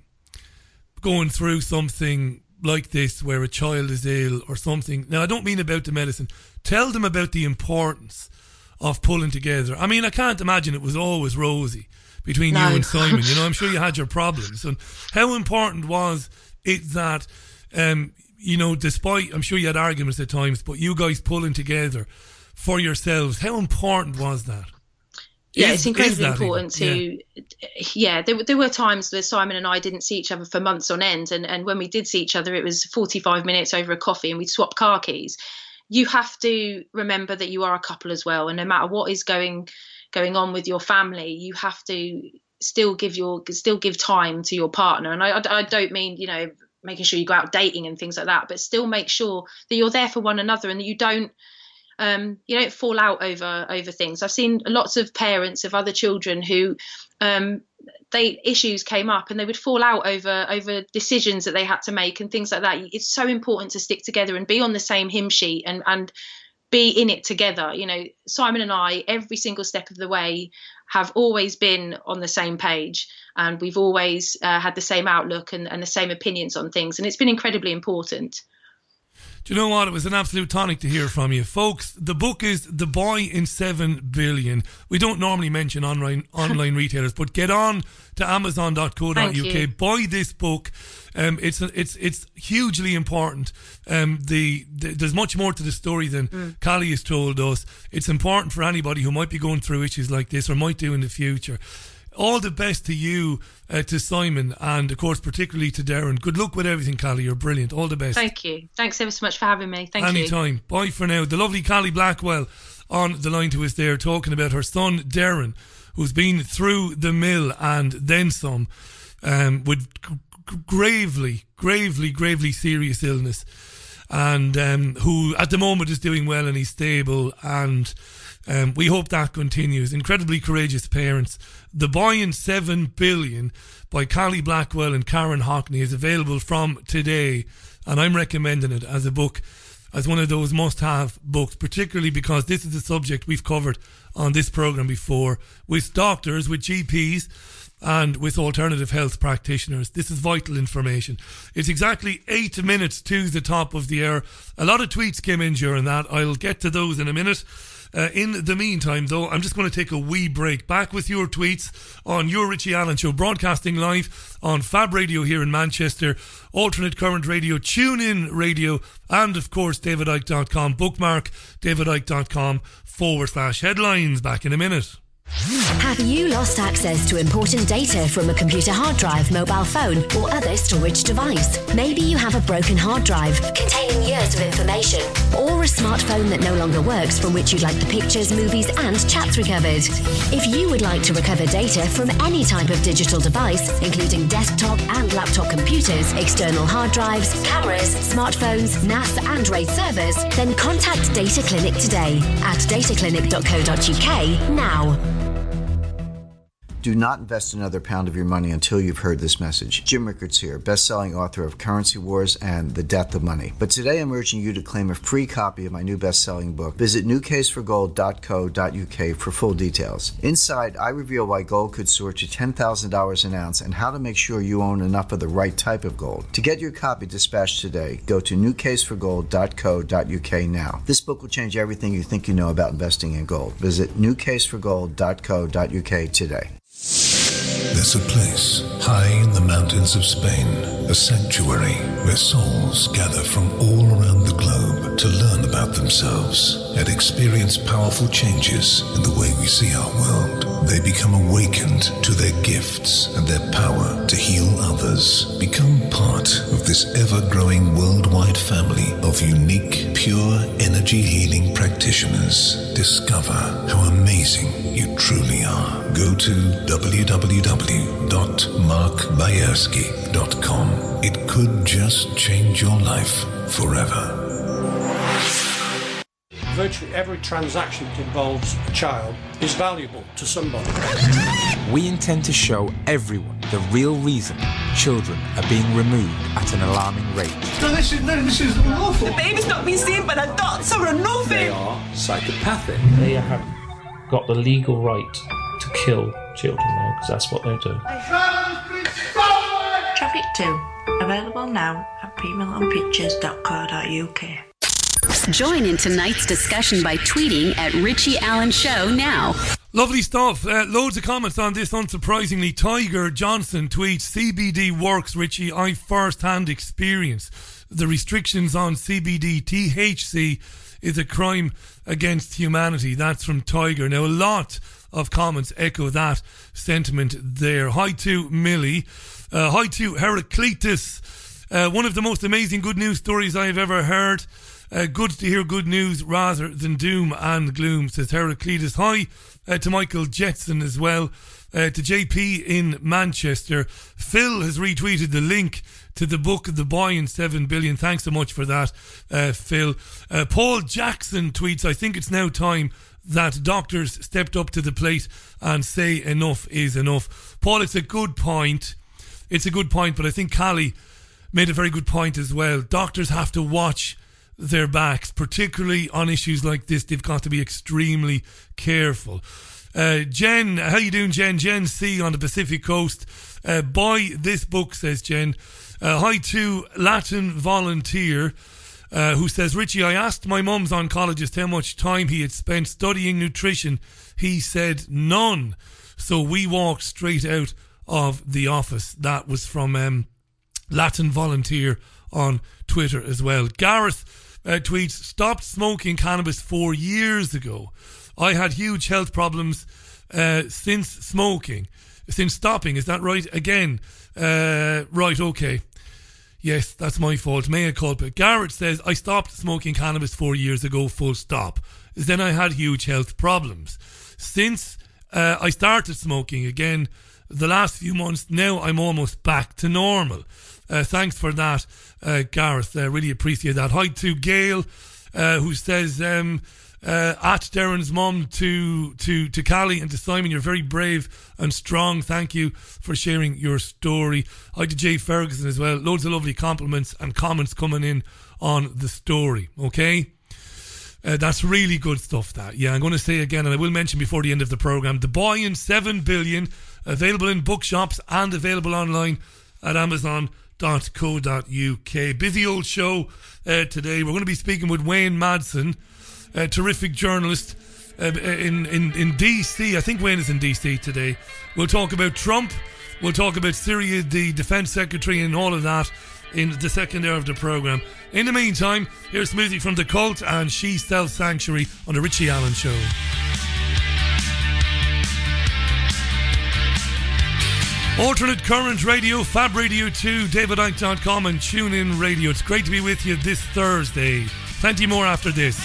going through something like this, where a child is ill or something. Now, I don't mean about the medicine. Tell them about the importance of pulling together. I mean, I can't imagine it was always rosy between no. you and Simon. You know, I'm sure you had your problems. And how important was it that, um, you know, despite, I'm sure you had arguments at times, but you guys pulling together for yourselves, how important was that? Yeah, is, it's incredibly important even? to, yeah, yeah there, there were times that Simon and I didn't see each other for months on end. And, and when we did see each other, it was forty-five minutes over a coffee and we'd swap car keys. You have to remember that you are a couple as well. And no matter what is going going on with your family, you have to still give your still give time to your partner. And I, I don't mean, you know, making sure you go out dating and things like that, but still make sure that you're there for one another and that you don't um, you don't fall out over over things. I've seen lots of parents of other children who um, they issues came up and they would fall out over over decisions that they had to make and things like that. It's so important to stick together and be on the same hymn sheet and and be in it together. You know, Simon and I, every single step of the way, have always been on the same page, and we've always uh, had the same outlook and, and the same opinions on things, and it's been incredibly important. Do you know what? It was an absolute tonic to hear from you. Folks, the book is The Boy in seven billion. We don't normally mention online online retailers, but get on to amazon dot co dot U K. Buy this book. Um, it's it's it's hugely important. Um, the, the there's much more to the story than mm. Callie has told us. It's important for anybody who might be going through issues like this or might do in the future. All the best to you, uh, to Simon, and of course particularly to Darren. Good luck with everything, Callie. You're brilliant. All the best. Thank you. Thanks ever so much for having me. Thank Anytime. you. Anytime. Bye for now. The lovely Callie Blackwell on the line to us there, talking about her son Darren, who's been through the mill and then some, um, with g- gravely, gravely, gravely serious illness, and um, who at the moment is doing well and he's stable, and um, we hope that continues. Incredibly courageous parents. The Boy in seven billion by Callie Blackwell and Karen Hockney is available from today, and I'm recommending it as a book, as one of those must-have books, particularly because this is a subject we've covered on this programme before with doctors, with G Ps, and with alternative health practitioners. This is vital information. It's exactly eight minutes to the top of the hour. A lot of tweets came in during that. I'll get to those in a minute. Uh, in the meantime, though, I'm just going to take a wee break. Back with your tweets on your Richie Allen Show, broadcasting live on Fab Radio here in Manchester, Alternate Current Radio, TuneIn Radio, and of course david icke dot com. Bookmark david icke dot com forward slash headlines. Back in a minute. Have you lost access to important data from a computer hard drive, mobile phone, or other storage device? Maybe you have a broken hard drive containing years of information, or a smartphone that no longer works from which you'd like the pictures, movies, and chats recovered. If you would like to recover data from any type of digital device, including desktop and laptop computers, external hard drives, cameras, smartphones, N A S, and RAID servers, then contact Data Clinic today at data clinic dot co dot U K now. Do not invest another pound of your money until you've heard this message. Jim Rickards here, best-selling author of Currency Wars and The Death of Money. But today I'm urging you to claim a free copy of my new best-selling book. Visit new case for gold dot co dot U K for full details. Inside, I reveal why gold could soar to ten thousand dollars an ounce and how to make sure you own enough of the right type of gold. To get your copy dispatched today, go to new case for gold dot co dot U K now. This book will change everything you think you know about investing in gold. Visit new case for gold dot co dot U K today. There's a place high in the mountains of Spain, a sanctuary where souls gather from all around the globe to learn about themselves and experience powerful changes in the way we see our world. They become awakened to their gifts and their power to heal others. Become part of this ever-growing worldwide family of unique, pure energy healing practitioners. Discover how amazing you truly are. Go to w w w dot mark bayersky dot com. It could just change your life forever. virtually every transaction that involves a child is valuable to somebody. We intend to show everyone the real reason children are being removed at an alarming rate. No, this is, no, this is unlawful. The baby's not been seen by adults or nothing. They are psychopathic. They have got the legal right to kill children now, because that's what they do. Traffic two. Available now at premium on pictures dot co dot uk. Join in tonight's discussion by tweeting at Richie Allen Show now. Lovely stuff. Uh, loads of comments on this, unsurprisingly. Tiger Johnson tweets, C B D works, Richie. I first-hand experience. The restrictions on C B D T H C is a crime against humanity. That's from Tiger. Now, a lot of comments echo that sentiment there. Hi to Millie. Uh, hi to Heraclitus. Uh, one of the most amazing good news stories I have ever heard. Uh, good to hear good news rather than doom and gloom, says Heraclitus. Hi uh, to Michael Jetson as well. Uh, to J P in Manchester. Phil has retweeted the link to the book The Boy in seven billion. Thanks so much for that, uh, Phil. Uh, Paul Jackson tweets, I think it's now time that doctors stepped up to the plate and say enough is enough. Paul, it's a good point. It's a good point, but I think Callie made a very good point as well. Doctors have to watch their backs, particularly on issues like this. They've got to be extremely careful. Uh, Jen, how you doing, Jen? Jen C on the Pacific Coast. Uh, buy this book, says Jen. Uh, hi to Latin Volunteer, uh, who says, Richie, I asked my mum's oncologist how much time he had spent studying nutrition. He said none. So we walked straight out of the office. That was from um, Latin Volunteer on Twitter as well. Gareth uh, tweets, stopped smoking cannabis four years ago. I had huge health problems uh, since smoking, since stopping. Is that right? Again, uh, right, okay. Yes, that's my fault. Mea culpa. Garrett says, I stopped smoking cannabis four years ago, full stop. Then I had huge health problems. Since uh, I started smoking again, the last few months, now I'm almost back to normal. Uh, thanks for that, uh, Gareth. I uh, really appreciate that. Hi to Gail, uh, who says, um, uh, at Darren's mum to, to, to Callie and to Simon, you're very brave and strong. Thank you for sharing your story. Hi to Jay Ferguson as well. Loads of lovely compliments and comments coming in on the story. Okay? Uh, that's really good stuff, that. Yeah, I'm going to say again, and I will mention before the end of the programme, The Boy in seven billion, available in bookshops and available online at amazon dot co dot uk. Busy old show uh, today. We're going to be speaking with Wayne Madsen, a terrific journalist uh, in, in, in D C. I think Wayne is in D C today. We'll talk about Trump. We'll talk about Syria, the defence secretary, and all of that in the second hour of the programme. In the meantime, here's music from The Cult and She Sells Sanctuary on The Richie Allen Show. Alternate Current Radio, Fab Radio two, david icke dot com and TuneIn Radio. It's great to be with you this Thursday. Plenty more after this.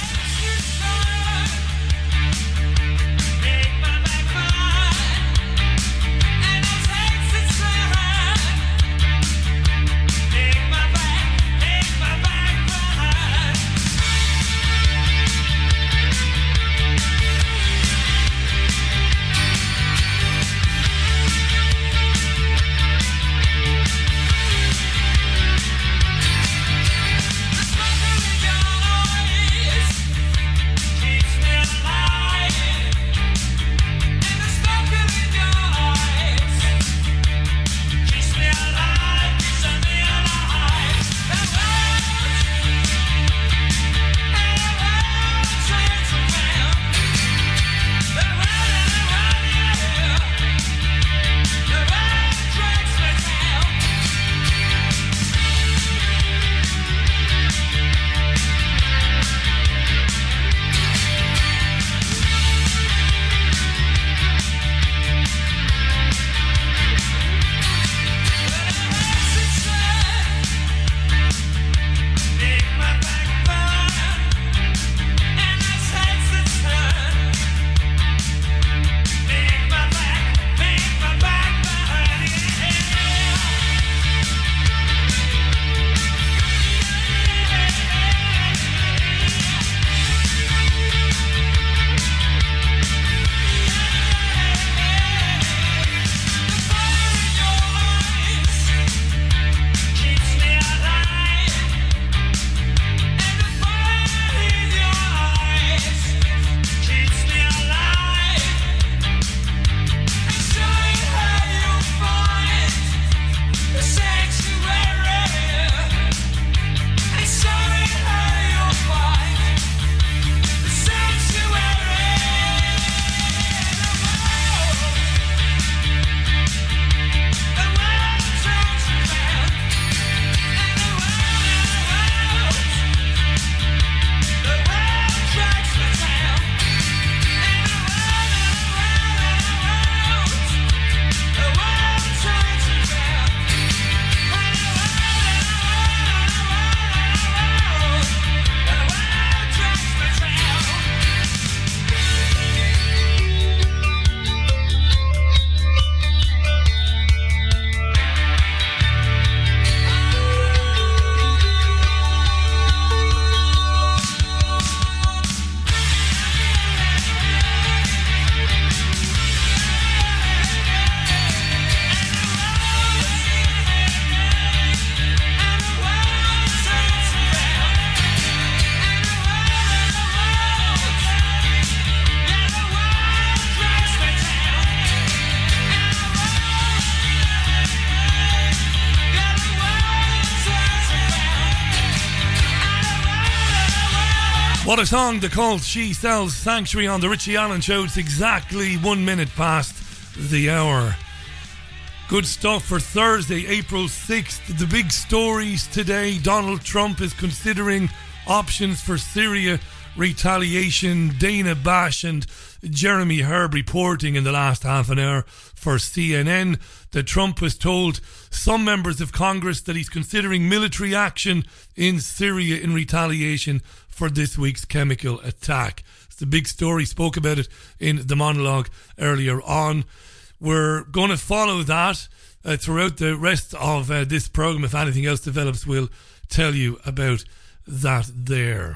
What a song, The Cult, She Sells Sanctuary on the Richie Allen Show. It's exactly one minute past the hour. Good stuff for Thursday, April sixth. The big stories today. Donald Trump is considering options for Syria retaliation. Dana Bash and Jeremy Herb reporting in the last half an hour for C N N that Trump has told some members of Congress that he's considering military action in Syria in retaliation for this week's chemical attack. It's the big story. Spoke about it in the monologue earlier on. We're going to follow that uh, throughout the rest of uh, this program. If anything else develops, we'll tell you about that there.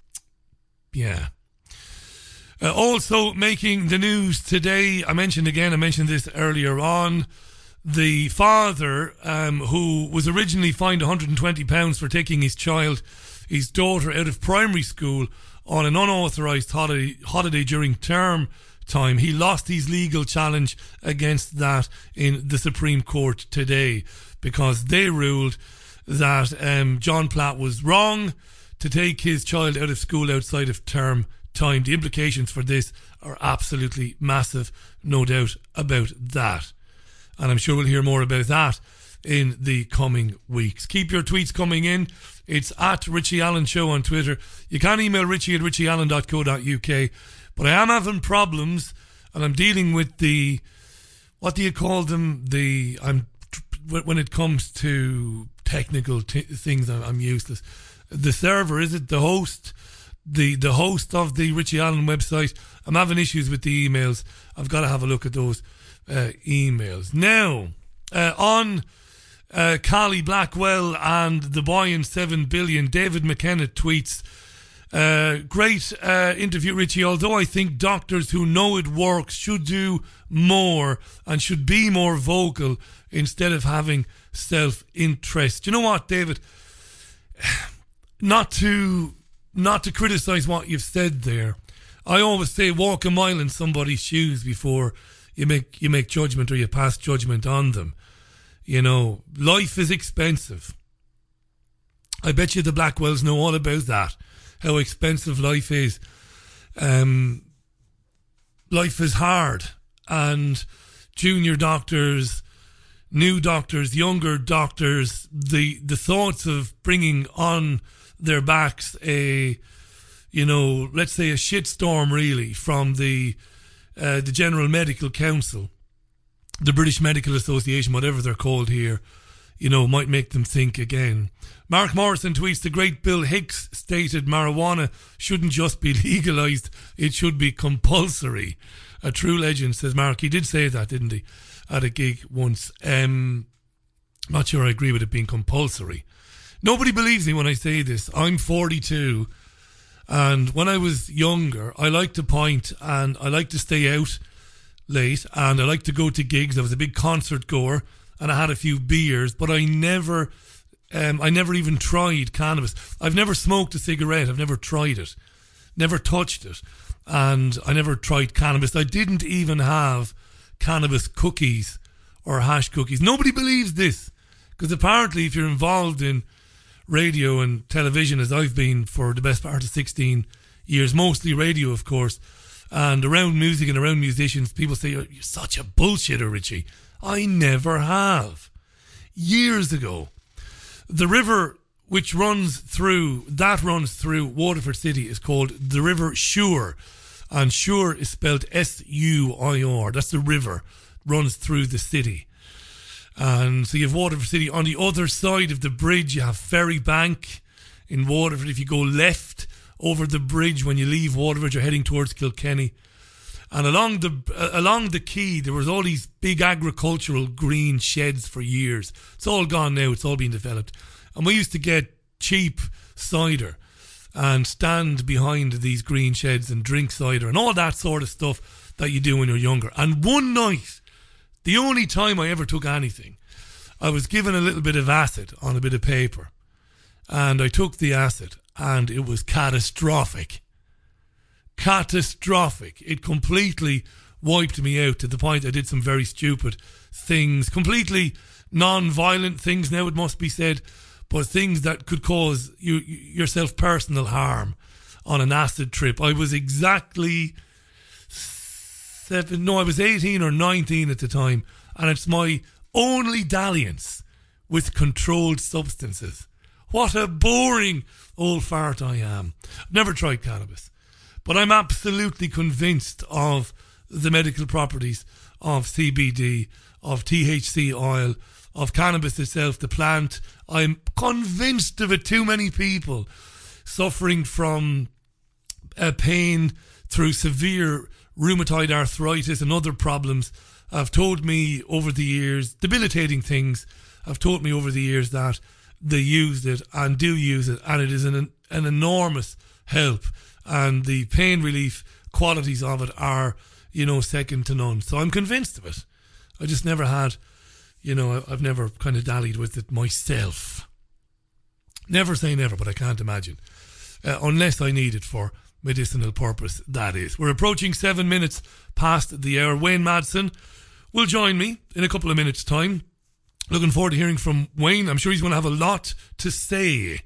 Yeah. Uh, also making the news today, I mentioned again, I mentioned this earlier on, the father um, who was originally fined one hundred twenty pounds for taking his child, his daughter, out of primary school on an unauthorised holiday, holiday during term time. He lost his legal challenge against that in the Supreme Court today because they ruled that um, John Platt was wrong to take his child out of school outside of term time. The implications for this are absolutely massive, no doubt about that. And I'm sure we'll hear more about that in the coming weeks. Keep your tweets coming in. It's at Richie Allen Show on Twitter. You can email richie at richie allen dot co dot uk. But I am having problems, and I'm dealing with the, what do you call them? The, I'm, when it comes to technical t- things, I'm, I'm useless. The server, is it the host? The, the host of the Richie Allen website. I'm having issues with the emails. I've got to have a look at those uh, emails. Now, uh, on uh, Callie Blackwell and the boy in seven billion, David McKenna tweets, Uh, great uh, interview, Richie. Although I think doctors who know it works should do more and should be more vocal instead of having self-interest. You know what, David? Not to not to criticise what you've said there. I always say walk a mile in somebody's shoes before you make you make judgment or you pass judgment on them. You know, life is expensive. I bet you the Blackwells know all about that. How expensive life is. Um, life is hard, and junior doctors, new doctors, younger doctors, the the thoughts of bringing on their backs a, you know, let's say a shitstorm really from the uh, the General Medical Council, the British Medical Association, whatever they're called here, you know, might make them think again. Mark Morrison tweets, the great Bill Hicks stated marijuana shouldn't just be legalised, it should be compulsory. A true legend, says Mark. He did say that, didn't he, at a gig once. Um, not sure I agree with it being compulsory. Nobody believes me when I say this. I'm forty-two, and when I was younger, I liked to pint and I liked to stay out late and I liked to go to gigs. I was a big concert goer and I had a few beers, but I never... Um, I never even tried cannabis. I've never smoked a cigarette. I've never tried it. Never touched it. And I never tried cannabis. I didn't even have cannabis cookies or hash cookies. Nobody believes this. Because apparently if you're involved in radio and television, as I've been for the best part of sixteen years, mostly radio, of course, and around music and around musicians, people say, you're such a bullshitter, Richie. I never have. Years ago, the river which runs through, that runs through Waterford City is called the River Suir. And Suir is spelled S U I R. That's the river, runs through the city. And so you have Waterford City. On the other side of the bridge, you have Ferry Bank in Waterford. If you go left over the bridge when you leave Waterford, you're heading towards Kilkenny. And along the uh, along the quay, there was all these big agricultural green sheds for years. It's all gone now. It's all been developed. And we used to get cheap cider and stand behind these green sheds and drink cider and all that sort of stuff that you do when you're younger. And one night, the only time I ever took anything, I was given a little bit of acid on a bit of paper. And I took the acid and it was catastrophic. Catastrophic. It completely wiped me out to the point I did some very stupid things, completely non-violent things now, it must be said, but things that could cause you yourself personal harm. on an acid trip. I was exactly seven, no, I was eighteen or nineteen at the time, and it's my only dalliance with controlled substances. What a boring old fart I am. I've never tried cannabis, but I'm absolutely convinced of the medical properties of C B D, of T H C oil, of cannabis itself, the plant. I'm convinced of it. Too many people suffering from uh, pain through severe rheumatoid arthritis and other problems have told me over the years, debilitating things, have told me over the years that they used it and do use it, and it is an, an enormous help, and the pain relief qualities of it are, you know, second to none. So I'm convinced of it. I just never had, you know, I've never kind of dallied with it myself. Never say never, but I can't imagine. Uh, unless I need it for medicinal purpose, that is. We're approaching seven minutes past the hour. Wayne Madsen will join me in a couple of minutes' time. Looking forward to hearing from Wayne. I'm sure he's going to have a lot to say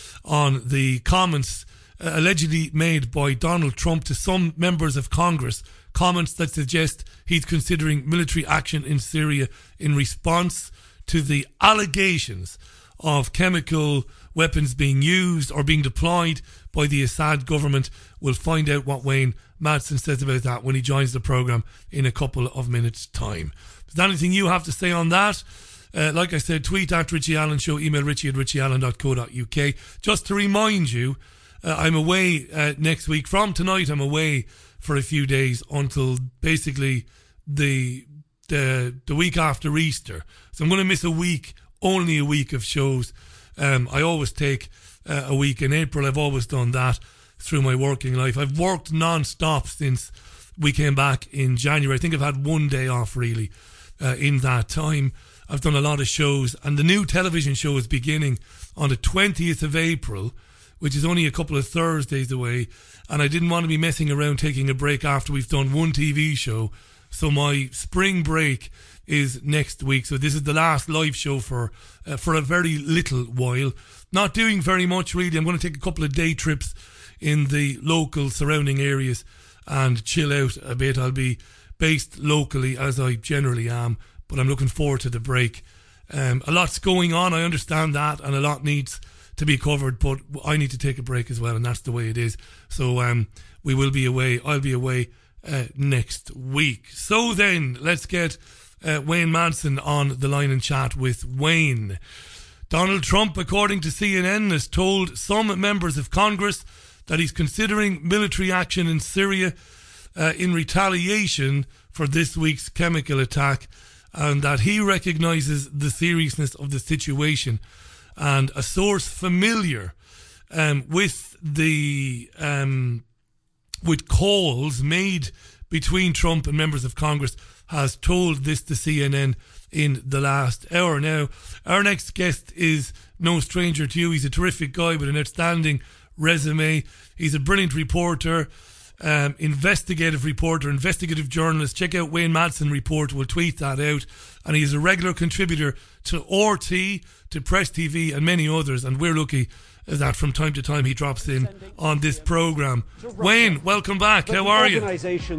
on the comments uh, allegedly made by Donald Trump to some members of Congress. Comments that suggest he's considering military action in Syria in response to the allegations of chemical weapons being used or being deployed by the Assad government. We'll find out what Wayne Madsen says about that when he joins the programme in a couple of minutes' time. Is there anything you have to say on that? Uh, like I said, tweet at Richie Allen Show, email richie at richie allen dot co dot uk. Just to remind you, uh, I'm away uh, next week. From tonight, I'm away for a few days until basically the the the week after Easter. So I'm going to miss a week, only a week of shows. Um, I always take uh, a week in April. I've always done that through my working life. I've worked non-stop since we came back in January. I think I've had one day off really uh, in that time. I've done a lot of shows, and the new television show is beginning on the twentieth of April, which is only a couple of Thursdays away, and I didn't want to be messing around taking a break after we've done one T V show, so my spring break is next week. So this is the last live show for uh, for a very little while. Not doing very much really. I'm going to take a couple of day trips in the local surrounding areas and chill out a bit. I'll be based locally as I generally am, but I'm looking forward to the break. Um, a lot's going on, I understand that, and a lot needs to be covered, but I need to take a break as well, and that's the way it is. So um, we will be away. I'll be away uh, next week. So then, let's get uh, Wayne Madsen on the line and chat with Wayne. Donald Trump, according to C N N, has told some members of Congress that he's considering military action in Syria uh, in retaliation for this week's chemical attack, and that he recognises the seriousness of the situation. And a source familiar um, with the um, with calls made between Trump and members of Congress has told this to C N N in the last hour. Now, our next guest is no stranger to you. He's a terrific guy with an outstanding resume. He's a brilliant reporter, um, investigative reporter, investigative journalist. Check out Wayne Madsen Report. We'll tweet that out. And he's a regular contributor to R T, to Press T V and many others. And we're lucky that from time to time he drops in on this programme. Wayne, welcome back. How are you?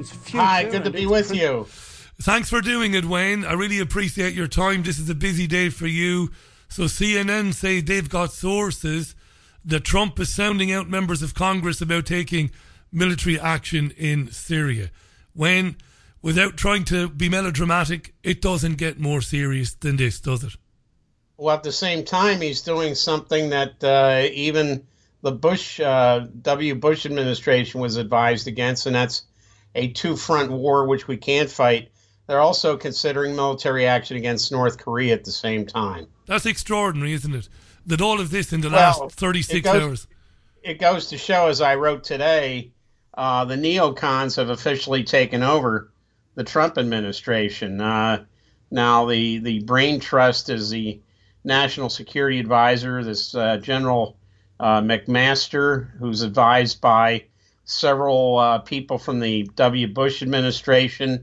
Hi, good to be with you. Thanks for doing it, Wayne. I really appreciate your time. This is a busy day for you. So C N N say they've got sources that Trump is sounding out members of Congress about taking military action in Syria. Wayne, without trying to be melodramatic, it doesn't get more serious than this, does it? Well, at the same time, he's doing something that uh, even the Bush, uh, W. Bush administration was advised against, and that's a two-front war, which we can't fight. They're also considering military action against North Korea at the same time. That's extraordinary, isn't it? That all of this in the well, last thirty-six it goes, hours. It goes to show, as I wrote today, uh, the neocons have officially taken over the Trump administration. Uh, now, the, the brain trust is the National Security Advisor, this uh, General uh, McMaster, who's advised by several uh, people from the W. Bush administration,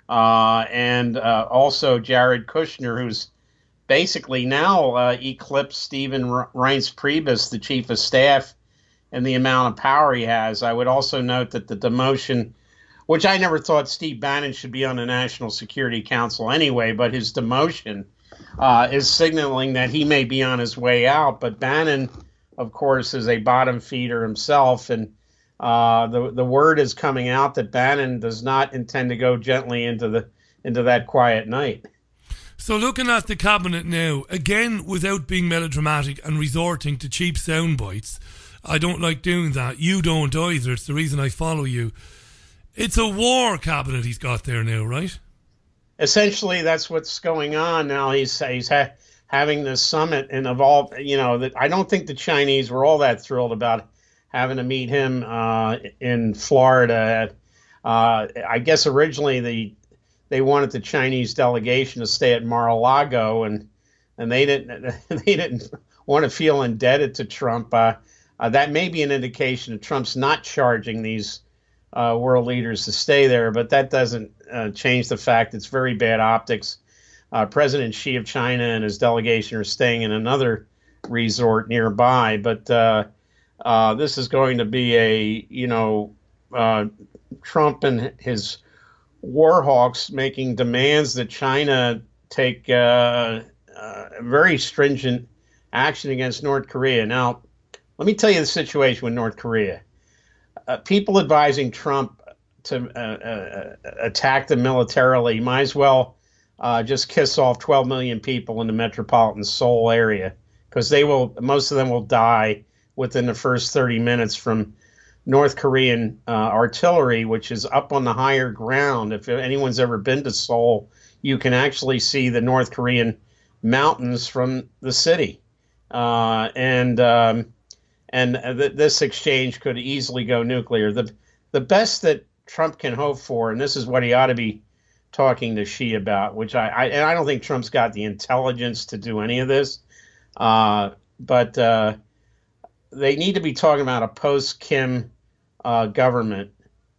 uh, and uh, also Jared Kushner, who's basically now uh, eclipsed Stephen Reince Priebus, the chief of staff and the amount of power he has. I would also note that the demotion, which I never thought Steve Bannon should be on the National Security Council anyway, but his demotion uh, is signaling that he may be on his way out. But Bannon, of course, is a bottom feeder himself, and uh, the the word is coming out that Bannon does not intend to go gently into the into that quiet night. So looking at the cabinet now, again, without being melodramatic and resorting to cheap sound bites, I don't like doing that. You don't either. It's the reason I follow you. It's a war cabinet he's got there now, right? Essentially, that's what's going on now. He's he's ha- having this summit and of all, you know, that I don't think the Chinese were all that thrilled about having to meet him uh, in Florida. Uh, I guess originally the they wanted the Chinese delegation to stay at Mar-a-Lago, and and they didn't they didn't want to feel indebted to Trump. Uh, uh, that may be an indication that Trump's not charging these uh, world leaders to stay there, but that doesn't uh, change the fact it's very bad optics. Uh, President Xi of China and his delegation are staying in another resort nearby, but uh, uh, this is going to be a, you know, uh, Trump and his war hawks making demands that China take uh, uh, very stringent action against North Korea. Now, let me tell you the situation with North Korea. Uh, people advising Trump to uh, uh, attack them militarily might as well uh, just kiss off twelve million people in the metropolitan Seoul area, because they will, most of them will die within the first thirty minutes from North Korean uh, artillery, which is up on the higher ground. If anyone's ever been to Seoul, you can actually see the North Korean mountains from the city. Uh, and um, and th- this exchange could easily go nuclear. The, the best that Trump can hope for, and this is what he ought to be talking to Xi about, which I, I and I don't think Trump's got the intelligence to do any of this, uh, but uh, they need to be talking about a post-Kim uh, government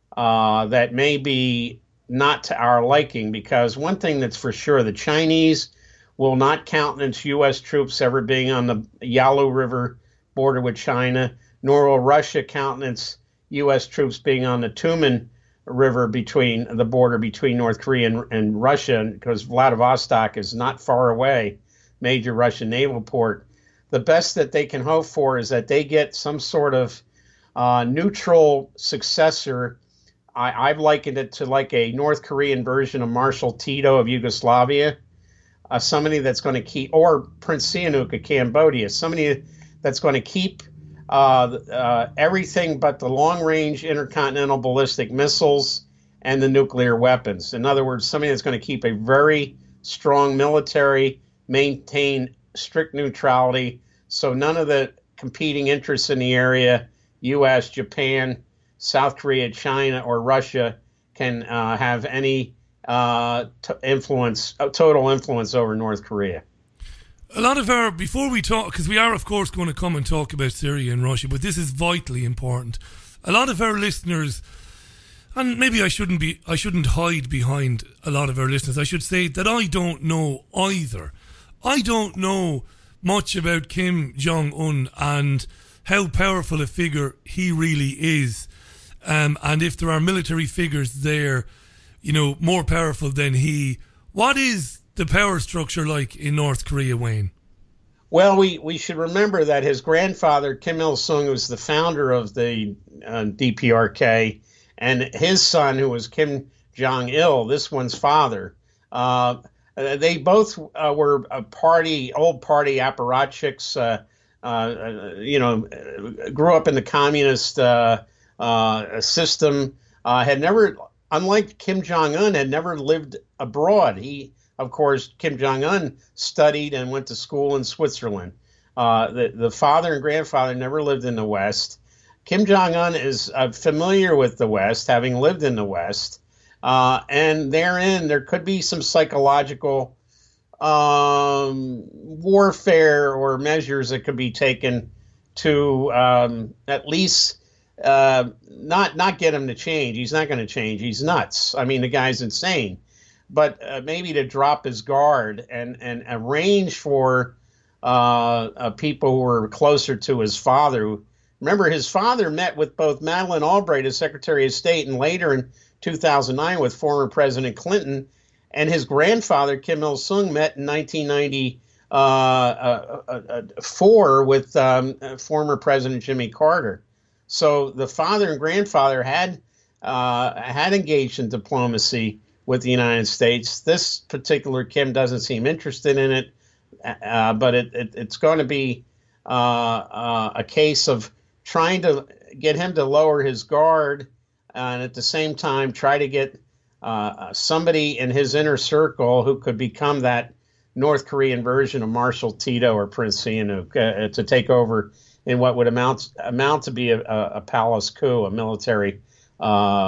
uh, that may be not to our liking, because one thing that's for sure, the Chinese will not countenance U S troops ever being on the Yalu River border with China, nor will Russia countenance U S troops being on the Tumen River between the border between North Korea and, and Russia, because Vladivostok is not far away, major Russian naval port. The best that they can hope for is that they get some sort of uh, neutral successor. I, I've likened it to like a North Korean version of Marshal Tito of Yugoslavia, uh, somebody that's going to keep, or Prince Sihanouk of Cambodia, somebody that's going to keep uh, uh, everything but the long-range intercontinental ballistic missiles and the nuclear weapons. In other words, somebody that's going to keep a very strong military, maintain strict neutrality, so none of the competing interests in the area, U S, Japan, South Korea, China, or Russia, can uh, have any uh, t- influence, uh, total influence over North Korea. A lot of our, before we talk, because we are of course going to come and talk about Syria and Russia, but this is vitally important. A lot of our listeners, and maybe I shouldn't be, I shouldn't hide behind a lot of our listeners, I should say that I don't know either. I don't know much about Kim Jong-un and how powerful a figure he really is. Um, and if there are military figures there, you know, more powerful than he, what is the power structure like in North Korea, Wayne? Well, we, we should remember that his grandfather, Kim Il-sung, was the founder of the uh, D P R K, and his son, who was Kim Jong-il, this one's father, uh, they both uh, were a party, old party apparatchiks, uh, uh, you know, grew up in the communist uh, uh, system, uh, had never, unlike Kim Jong-un, had never lived abroad. He, of course, Kim Jong-un studied and went to school in Switzerland. Uh, the, the father and grandfather never lived in the West. Kim Jong-un is uh, familiar with the West, having lived in the West. Uh, and therein, there could be some psychological um, warfare or measures that could be taken to um, at least uh, not not get him to change. He's not going to change. He's nuts. I mean, the guy's insane. But uh, maybe to drop his guard and, and arrange for uh, uh, people who are closer to his father, Remember, his father met with both Madeleine Albright as Secretary of State and later in two thousand nine with former President Clinton. And his grandfather, Kim Il-sung, met in nineteen ninety-four uh, uh, uh, with um, uh, former President Jimmy Carter. So the father and grandfather had uh, had engaged in diplomacy with the United States. This particular Kim doesn't seem interested in it, uh, but it, it, it's going to be uh, uh, a case of trying to get him to lower his guard and at the same time try to get uh, somebody in his inner circle who could become that North Korean version of Marshal Tito or Prince Sihanouk uh, to take over in what would amount amount to be a, a palace coup, a military uh,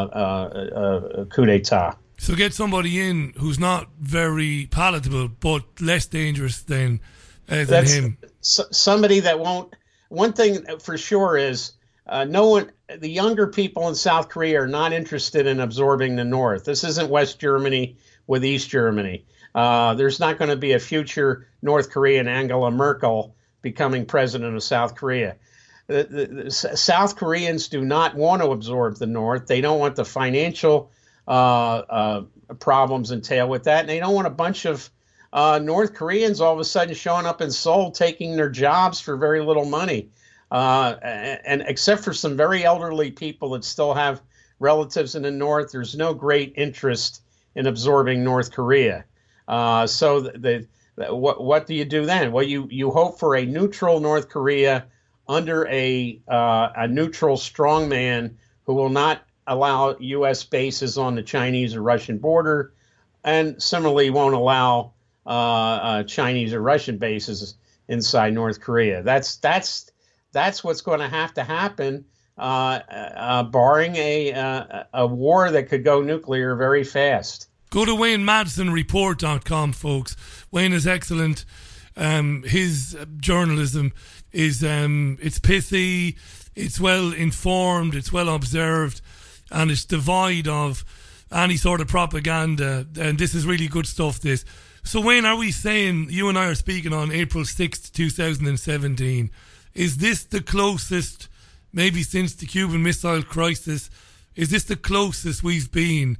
uh, uh, coup d'etat. So get somebody in who's not very palatable, but less dangerous than, uh, than That's him. S- somebody that won't. One thing for sure is uh, no one. The younger people in South Korea are not interested in absorbing the North. This isn't West Germany with East Germany. Uh, there's not going to be a future North Korean Angela Merkel becoming president of South Korea. The, the, the South Koreans do not want to absorb the North. They don't want the financial uh, uh, problems entailed with that. And they don't want a bunch of uh, North Koreans all of a sudden showing up in Seoul, taking their jobs for very little money. Uh, and, and except for some very elderly people that still have relatives in the North, there's no great interest in absorbing North Korea. Uh, so the, the what what do you do then? Well, you you hope for a neutral North Korea under a uh, a neutral strongman who will not allow U S bases on the Chinese or Russian border, and similarly won't allow uh, uh, Chinese or Russian bases inside North Korea. That's that's that's what's going to have to happen, uh, uh, barring a uh, a war that could go nuclear very fast. Go to Wayne Madsen Report dot com, folks. Wayne is excellent. Um, his journalism is um, it's pithy, it's well informed, it's well observed, and it's devoid of any sort of propaganda. And this is really good stuff, this. So, Wayne, are we saying, you and I are speaking on April sixth, twenty seventeen, is this the closest, maybe since the Cuban Missile Crisis, is this the closest we've been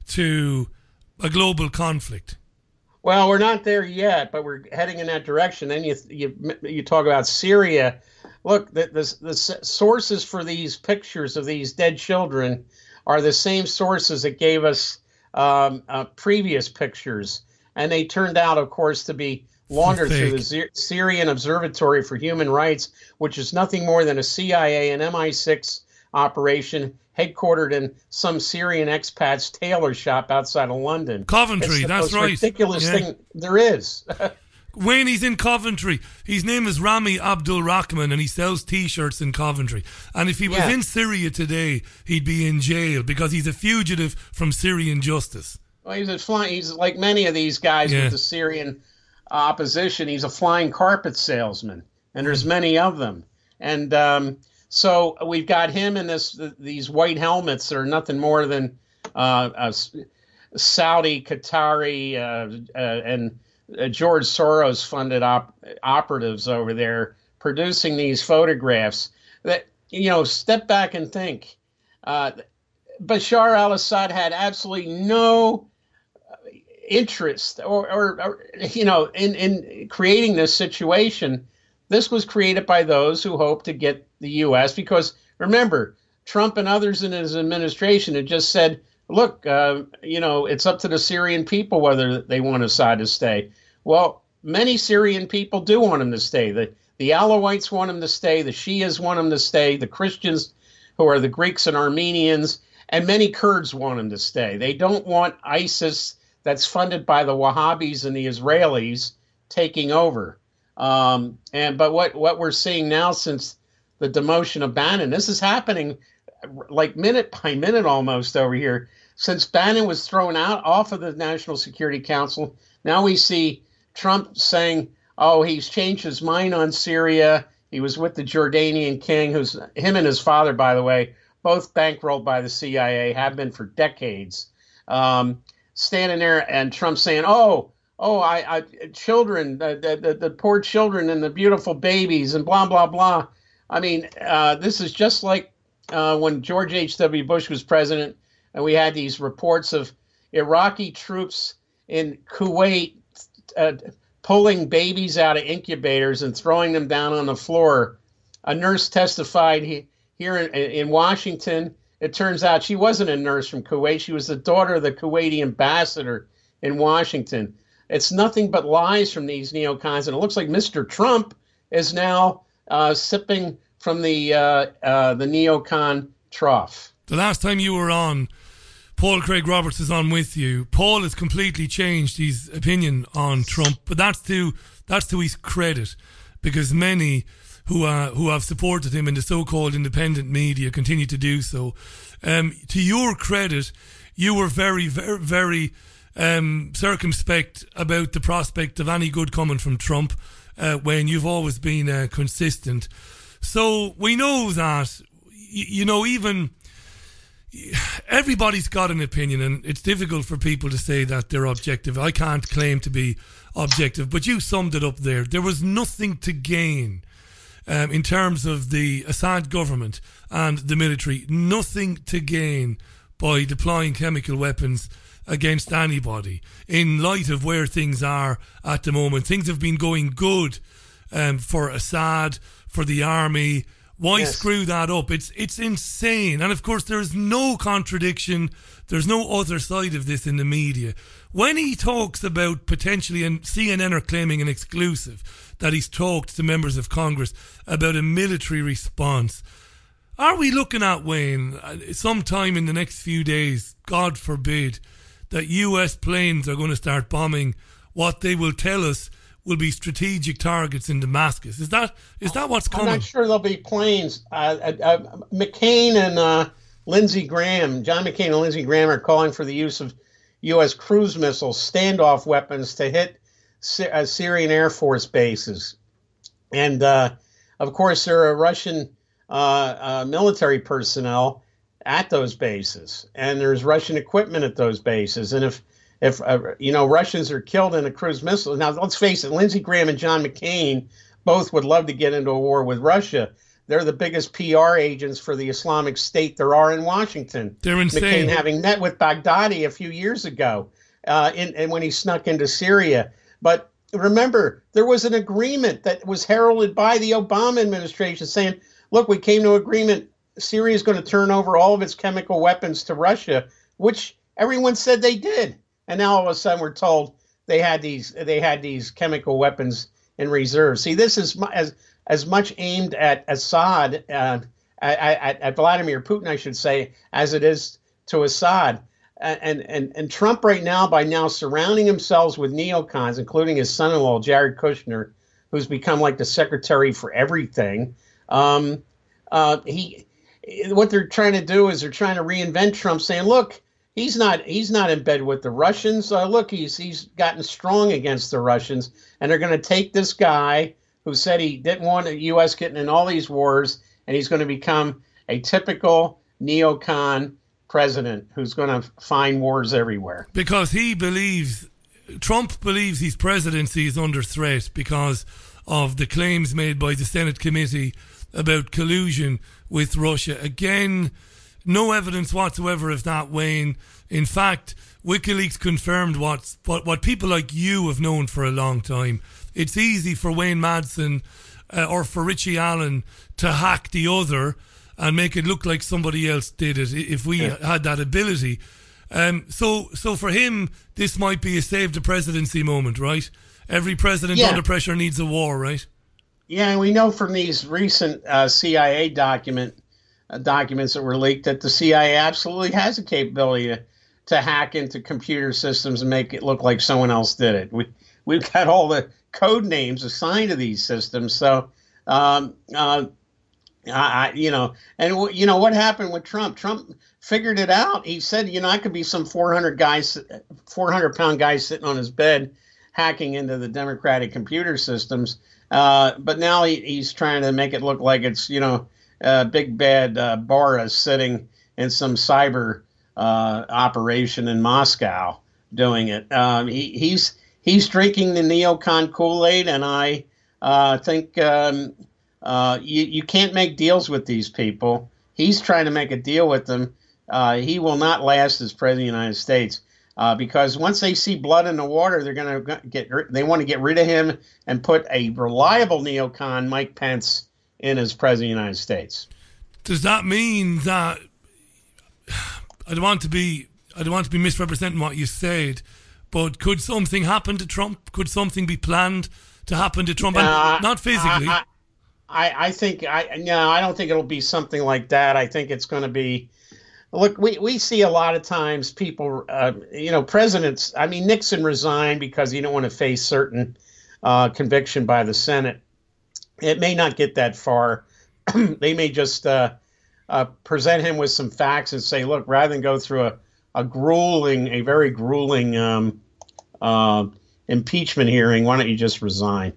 to a global conflict? Well, we're not there yet, but we're heading in that direction. Then you you you talk about Syria. Look, the, the the sources for these pictures of these dead children are the same sources that gave us um, uh, previous pictures, and they turned out, of course, to be laundered through the Sy- Syrian Observatory for Human Rights, which is nothing more than a C I A and M I six operation headquartered in some Syrian expat's tailor shop outside of London. Coventry, it's the that's most right. ridiculous Yeah. thing there is. Wayne, he's in Coventry. His name is Rami Abdul Rahman, and he sells T-shirts in Coventry. And if he was Yeah. in Syria today, he'd be in jail because he's a fugitive from Syrian justice. Well, he's a flying. He's like many of these guys Yeah. with the Syrian opposition. He's a flying carpet salesman, and there's many of them. And um, so we've got him in this these white helmets that are nothing more than uh, uh, Saudi, Qatari, uh, uh, and uh, George Soros funded op- operatives over there producing these photographs. That, you know, step back and think. Uh, Bashar al-Assad had absolutely no interest or, or, or you know, in, in creating this situation. This was created by those who hope to get the U S because, remember, Trump and others in his administration had just said, look, uh, you know, it's up to the Syrian people whether they want Assad to stay. Well, many Syrian people do want him to stay. The, the Alawites want him to stay. The Shias want him to stay. The Christians, who are the Greeks and Armenians, and many Kurds want him to stay. They don't want ISIS that's funded by the Wahhabis and the Israelis taking over. Um, and but what, what we're seeing now since the demotion of Bannon, this is happening like minute by minute almost over here. Since Bannon was thrown out off of the National Security Council, now we see Trump saying, oh, he's changed his mind on Syria. He was with the Jordanian king, who's him and his father, by the way, both bankrolled by the C I A, have been for decades. Um, standing there and Trump saying, oh, oh, I, I children, the, the, the poor children and the beautiful babies and blah, blah, blah. I mean, uh, this is just like uh, when George H W. Bush was president, and we had these reports of Iraqi troops in Kuwait uh, pulling babies out of incubators and throwing them down on the floor. A nurse testified he, here in, in Washington. It turns out she wasn't a nurse from Kuwait. She was the daughter of the Kuwaiti ambassador in Washington. It's nothing but lies from these neocons. And it looks like Mister Trump is now uh, sipping from the uh, uh, the neocon trough. The last time you were on, Paul Craig Roberts is on with you. Paul has completely changed his opinion on Trump, but that's to that's to his credit, because many who uh, who have supported him in the so-called independent media continue to do so. Um, to your credit, you were very, very, very um, circumspect about the prospect of any good coming from Trump, uh, when you've always been uh, consistent. So we know that, you, you know, even everybody's got an opinion, and it's difficult for people to say that they're objective. I can't claim to be objective, but you summed it up there. There was nothing to gain Um, in terms of the Assad government and the military, nothing to gain by deploying chemical weapons against anybody. In light of where things are at the moment, things have been going good um, for Assad, for the army. Why yes. screw that up? It's it's insane. And of course, there's no contradiction. There's no other side of this in the media. When he talks about potentially, and C N N are claiming an exclusive, that he's talked to members of Congress about a military response. Are we looking at, Wayne, sometime in the next few days, God forbid, that U S planes are going to start bombing what they will tell us will be strategic targets in Damascus? Is that is that what's coming? I'm not sure there'll be planes. Uh, uh, McCain and uh, Lindsey Graham, John McCain and Lindsey Graham are calling for the use of U S cruise missiles, standoff weapons to hit Uh, Syrian Air Force bases. And, uh, of course, there are Russian uh, uh, military personnel at those bases. And there's Russian equipment at those bases. And if, if uh, you know, Russians are killed in a cruise missile... Now, let's face it, Lindsey Graham and John McCain both would love to get into a war with Russia. They're the biggest P R agents for the Islamic State there are in Washington. They're insane. McCain having met with Baghdadi a few years ago uh, in, and when he snuck into Syria. But remember, there was an agreement that was heralded by the Obama administration saying, look, we came to agreement. Syria is going to turn over all of its chemical weapons to Russia, which everyone said they did. And now all of a sudden we're told they had these they had these chemical weapons in reserve. See, this is as as much aimed at Assad, uh, at, at Vladimir Putin, I should say, as it is to Assad. And, and and Trump right now, by now surrounding himself with neocons, including his son-in-law, Jared Kushner, who's become like the secretary for everything. Um, uh, he, what they're trying to do is they're trying to reinvent Trump, saying, look, he's not he's not in bed with the Russians. Uh, look, he's he's gotten strong against the Russians, and they're going to take this guy who said he didn't want the U S getting in all these wars, and he's going to become a typical neocon president who's going to find wars everywhere. Because he believes, Trump believes his presidency is under threat because of the claims made by the Senate committee about collusion with Russia. Again, no evidence whatsoever of that, Wayne. In fact, WikiLeaks confirmed what's, what, what people like you have known for a long time. It's easy for Wayne Madsen uh, or for Richie Allen to hack the other and make it look like somebody else did it if we yeah. had that ability. Um, so so for him, this might be a save the presidency moment, right? Every president yeah. under pressure needs a war, right? Yeah, and we know from these recent uh, C I A document uh, documents that were leaked that the C I A absolutely has the capability to, to hack into computer systems and make it look like someone else did it. We, we've got all the code names assigned to these systems. So, um, uh, I, you know, and w- you know what happened with Trump? Trump figured it out. He said, you know, I could be some four hundred guys, four hundred pound guy sitting on his bed, hacking into the Democratic computer systems. Uh, but now he, he's trying to make it look like it's, you know, uh, big bad uh, Boris sitting in some cyber uh, operation in Moscow doing it. Um, he, he's he's drinking the neocon Kool-Aid, and I uh, think. Um, uh, you, you can't make deals with these people. He's trying to make a deal with them. Uh, he will not last as president of the United States uh, because once they see blood in the water, they're going to get. They want to get rid of him and put a reliable neocon, Mike Pence, in as president of the United States. Does that mean that I don't want to be I don't want to be misrepresenting what you said, but could something happen to Trump? Could something be planned to happen to Trump? Uh, and not physically. I, I, I think I no, I don't think it'll be something like that. I think it's going to be. Look, we, we see a lot of times people, uh, you know, presidents. I mean, Nixon resigned because he didn't want to face certain uh, conviction by the Senate. It may not get that far. They may just uh, uh, present him with some facts and say, look, rather than go through a, a grueling, a very grueling um, uh, impeachment hearing, why don't you just resign?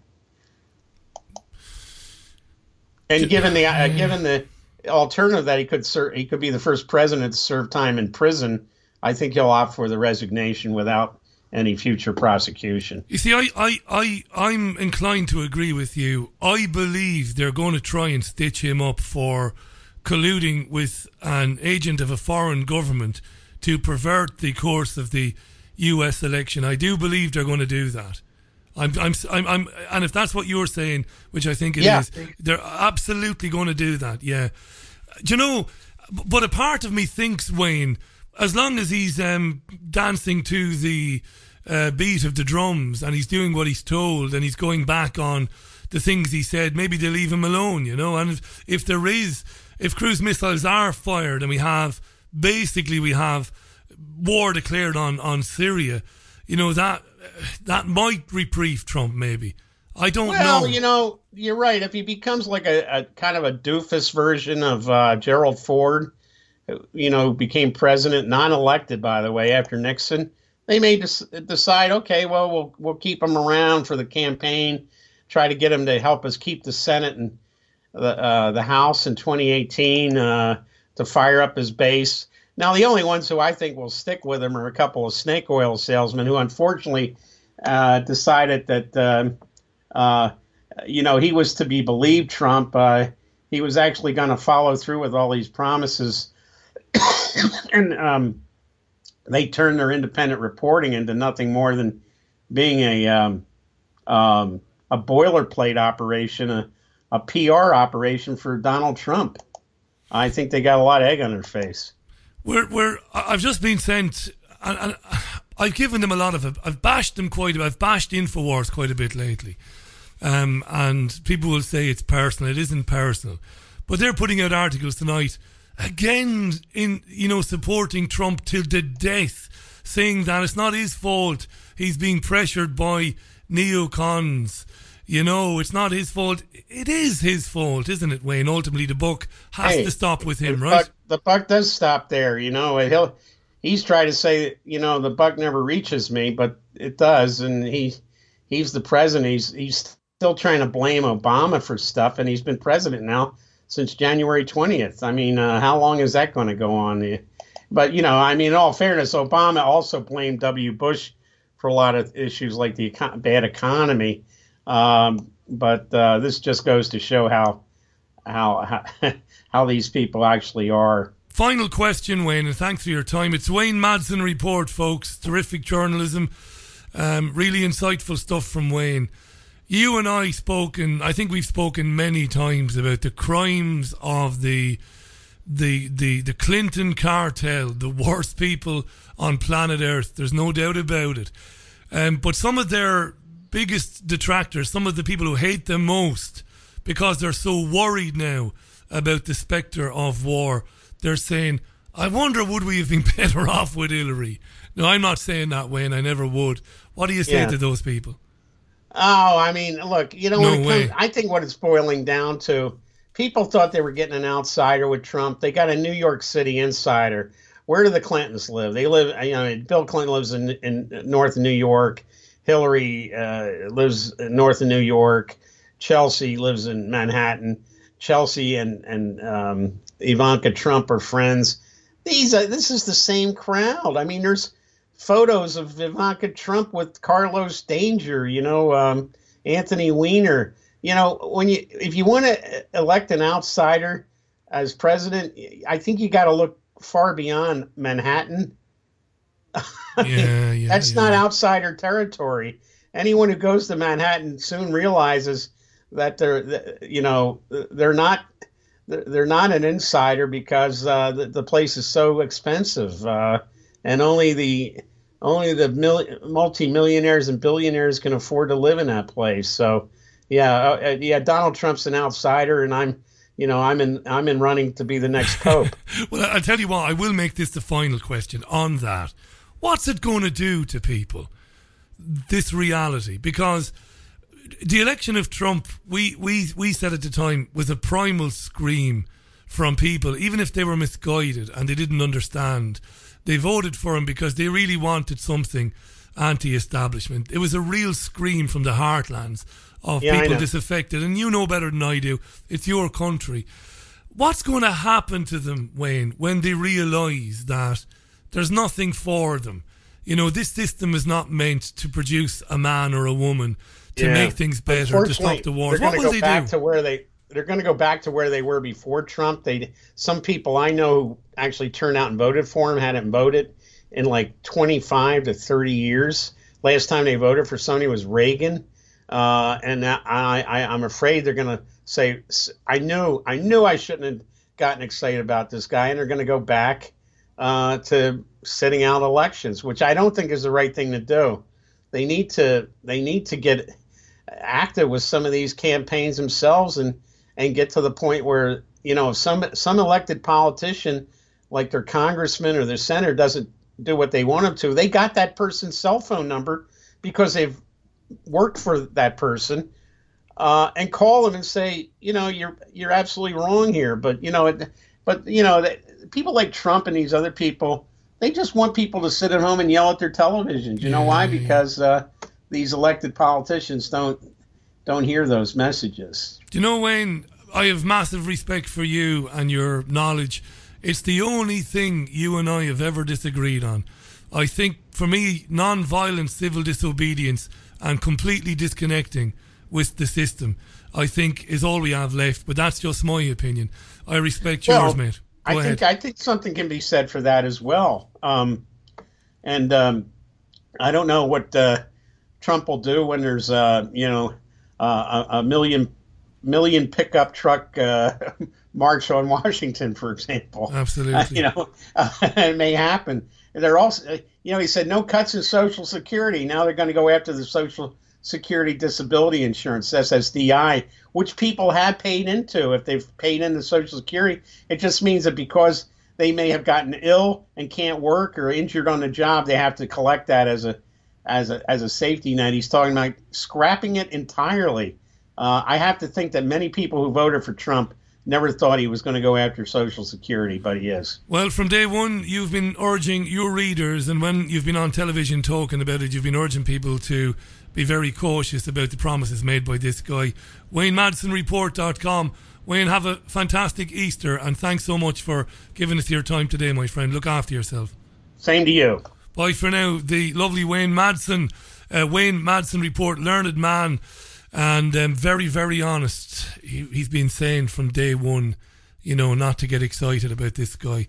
And given the uh, given the alternative that he could ser- he could be the first president to serve time in prison, I think he'll opt for the resignation without any future prosecution. You see, I, I, I, I'm inclined to agree with you. I believe they're going to try and stitch him up for colluding with an agent of a foreign government to pervert the course of the U S election. I do believe they're going to do that. I'm, I'm, I'm, I'm, and if that's what you're saying, which I think it yeah. is, they're absolutely going to do that. Yeah, do you know? But a part of me thinks, Wayne, as long as he's um, dancing to the uh, beat of the drums and he's doing what he's told and he's going back on the things he said, maybe they leave him alone. You know, and if, if there is, if cruise missiles are fired and we have basically we have war declared on on Syria, you know that. That might reprieve Trump, maybe. I don't well, know. Well, you know, you're right. If he becomes like a, a kind of a doofus version of uh, Gerald Ford, you know, who became president, non-elected, by the way, after Nixon, they may des- decide, okay, well, we'll we'll keep him around for the campaign, try to get him to help us keep the Senate and the uh, the House in twenty eighteen uh, to fire up his base. Now, the only ones who I think will stick with him are a couple of snake oil salesmen who unfortunately uh, decided that, uh, uh, you know, he was to be believed, Trump. Uh, he was actually going to follow through with all these promises. and um, they turned their independent reporting into nothing more than being a, um, um, a boilerplate operation, a, a P R operation for Donald Trump. I think they got a lot of egg on their face. We're, we're, I've just been sent, and, and I've given them a lot of, I've bashed them quite a bit, I've bashed InfoWars quite a bit lately. Um, and people will say it's personal, it isn't personal. But they're putting out articles tonight, again, in, you know, supporting Trump till the death, saying that it's not his fault, he's being pressured by neocons. You know, it's not his fault. It is his fault, isn't it, Wayne? Ultimately, the buck has hey, to stop with him, the right? Buck, the buck does stop there. You know, he'll he's trying to say, you know, the buck never reaches me, but it does. And he he's the president. He's he's still trying to blame Obama for stuff, and he's been president now since January twentieth. I mean, uh, how long is that going to go on? But, you know, I mean, in all fairness, Obama also blamed W. Bush for a lot of issues like the econ- bad economy. Um, but uh, this just goes to show how how how, how these people actually are. Final question, Wayne, and thanks for your time. It's Wayne Madsen Report, folks. Terrific journalism, um, really insightful stuff from Wayne. You and I spoken, I think we've spoken many times about the crimes of the the the the Clinton cartel, the worst people on planet Earth. There's no doubt about it. Um, but some of their biggest detractors, some of the people who hate them most because they're so worried now about the spectre of war, they're saying, I wonder would we have been better off with Hillary? No, I'm not saying that, Wayne, I never would. What do you say yeah. to those people? Oh, I mean, look, you know, no when it way. comes, I think what it's boiling down to, people thought they were getting an outsider with Trump. They got a New York City insider. Where do the Clintons live? They live, you know, Bill Clinton lives in, in north of New York. Hillary uh, lives north of New York. Chelsea lives in Manhattan. Chelsea and and um, Ivanka Trump are friends. These are, this is the same crowd. I mean, there's photos of Ivanka Trump with Carlos Danger, you know, um, Anthony Weiner. you know, when you if you want to elect an outsider as president, I think you got to look far beyond Manhattan. Yeah, yeah, That's yeah. not outsider territory. Anyone who goes to Manhattan soon realizes that they're, you know, they're not, they're not an insider because uh, the, the place is so expensive, uh, and only the only the mil- multi-millionaires and billionaires can afford to live in that place. So, yeah, uh, yeah, Donald Trump's an outsider, and I'm, you know, I'm in I'm in running to be the next pope. Well, I'll tell you what, I will make this the final question on that. What's it going to do to people, this reality? Because the election of Trump, we, we, we said at the time, was a primal scream from people, even if they were misguided and they didn't understand. They voted for him because they really wanted something anti-establishment. It was a real scream from the heartlands of Yeah, I people know. disaffected. And you know better than I do. It's your country. What's going to happen to them, Wayne, when they realise that there's nothing for them? You know, this system is not meant to produce a man or a woman to Yeah. make things better, to stop the wars. They're What going will to they go back do? to where they they're going to go back to where they were before Trump. They some people I know who actually turned out and voted for him hadn't voted in like twenty-five to thirty years. Last time they voted for somebody was Reagan, uh, and I, I I'm afraid they're going to say I knew I knew I shouldn't have gotten excited about this guy, and they're going to go back uh, to sitting out elections, which I don't think is the right thing to do. They need to they need to get active with some of these campaigns themselves and and get to the point where, you know, if some some elected politician like their congressman or their senator doesn't do what they want them to, they got that person's cell phone number because they've worked for that person, uh, and call them and say, you know, you're you're absolutely wrong here, but you know, it, but you know, that people like Trump and these other people, they just want people to sit at home and yell at their televisions. You know Yeah, why? yeah, yeah. Because uh, these elected politicians don't don't hear those messages. Do you know, Wayne, I have massive respect for you and your knowledge. It's the only thing you and I have ever disagreed on. I think, for me, non-violent civil disobedience and completely disconnecting with the system, I think, is all we have left. But that's just my opinion. I respect yours, Well, mate. I Go think ahead. I think something can be said for that as well. Um, and um, I don't know what uh, Trump will do when there's uh, you know uh, a, a million million pickup truck uh, march on Washington, for example. Absolutely. Uh, you know, uh, it may happen. They're also, you know, he said no cuts in Social Security. Now they're going to go after the Social Security Disability Insurance, S S D I, which people have paid into. If they've paid into Social Security, it just means that because they may have gotten ill and can't work or injured on the job, they have to collect that as a as a as a safety net. He's talking about scrapping it entirely. Uh, I have to think that many people who voted for Trump never thought he was going to go after Social Security, but he is. Well, from day one, you've been urging your readers, and when you've been on television talking about it, you've been urging people to be very cautious about the promises made by this guy. Wayne Madsen Report dot com. Wayne, have a fantastic Easter, and thanks so much for giving us your time today, my friend. Look after yourself. Same to you. Bye for now. The lovely Wayne Madsen, uh, Wayne Madsen Report, learned man, and um, very, very honest. He, he's been saying from day one, you know, not to get excited about this guy.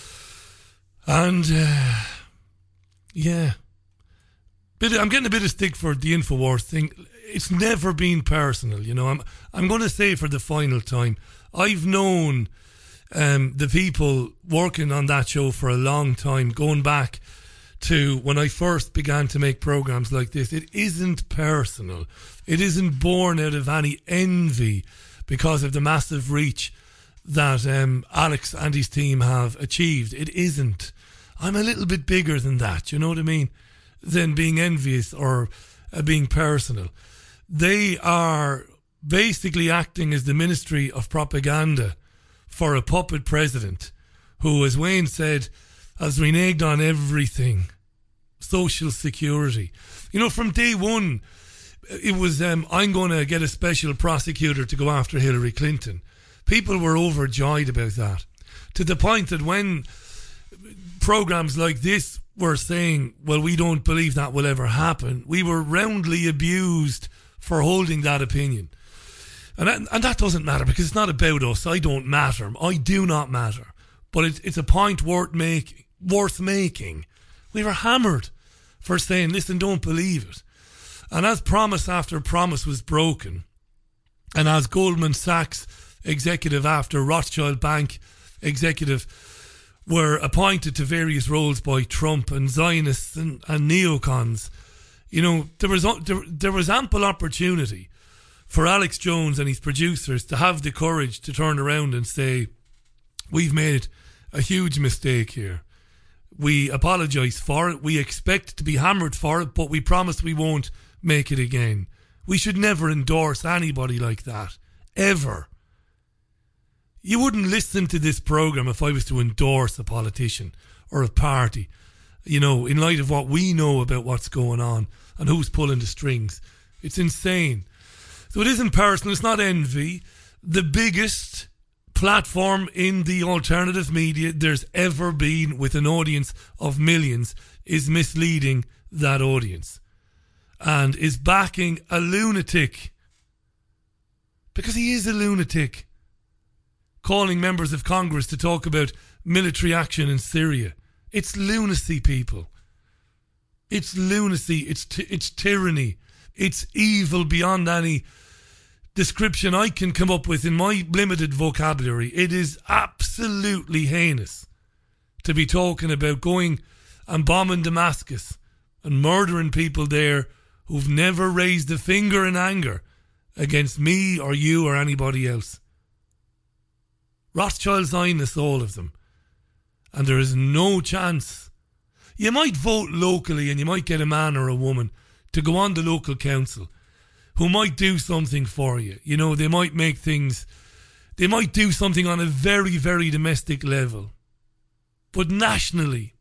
And, uh, yeah. Bit, I'm getting a bit of stick for the InfoWars thing. It's never been personal, you know. I'm I'm going to say for the final time, I've known um, the people working on that show for a long time, going back to when I first began to make programs like this. It isn't personal. It isn't born out of any envy because of the massive reach that um, Alex and his team have achieved. It isn't. I'm a little bit bigger than that, you know what I mean? Than being envious or uh, being personal. They are basically acting as the Ministry of Propaganda for a puppet president who, as Wayne said, has reneged on everything. Social Security. You know, from day one, it was, um, I'm going to get a special prosecutor to go after Hillary Clinton. People were overjoyed about that. To the point that when programs like this were saying, well, we don't believe that will ever happen, we were roundly abused for holding that opinion. And that, and that doesn't matter because it's not about us. I don't matter. I do not matter. But it's, it's a point worth, make, worth making. We were hammered for saying, listen, don't believe it. And as promise after promise was broken, and as Goldman Sachs executive after Rothschild Bank executive were appointed to various roles by Trump and Zionists and, and neocons, you know, there was there, there was ample opportunity for Alex Jones and his producers to have the courage to turn around and say, we've made a huge mistake here. We apologise for it. We expect to be hammered for it, but we promise we won't make it again. We should never endorse anybody like that. Ever. You wouldn't listen to this programme if I was to endorse a politician or a party, you know, in light of what we know about what's going on and who's pulling the strings. It's insane. So it isn't personal, it's not envy. The biggest platform in the alternative media there's ever been with an audience of millions is misleading that audience and is backing a lunatic, because he is a lunatic, calling members of Congress to talk about military action in Syria. It's lunacy, people. It's lunacy. It's t- it's tyranny. It's evil beyond any description I can come up with in my limited vocabulary. It is absolutely heinous to be talking about going and bombing Damascus and murdering people there who've never raised a finger in anger against me or you or anybody else. Rothschild Zionists, all of them. And there is no chance. You might vote locally and you might get a man or a woman to go on the local council who might do something for you. You know, they might make things, they might do something on a very, very domestic level. But nationally,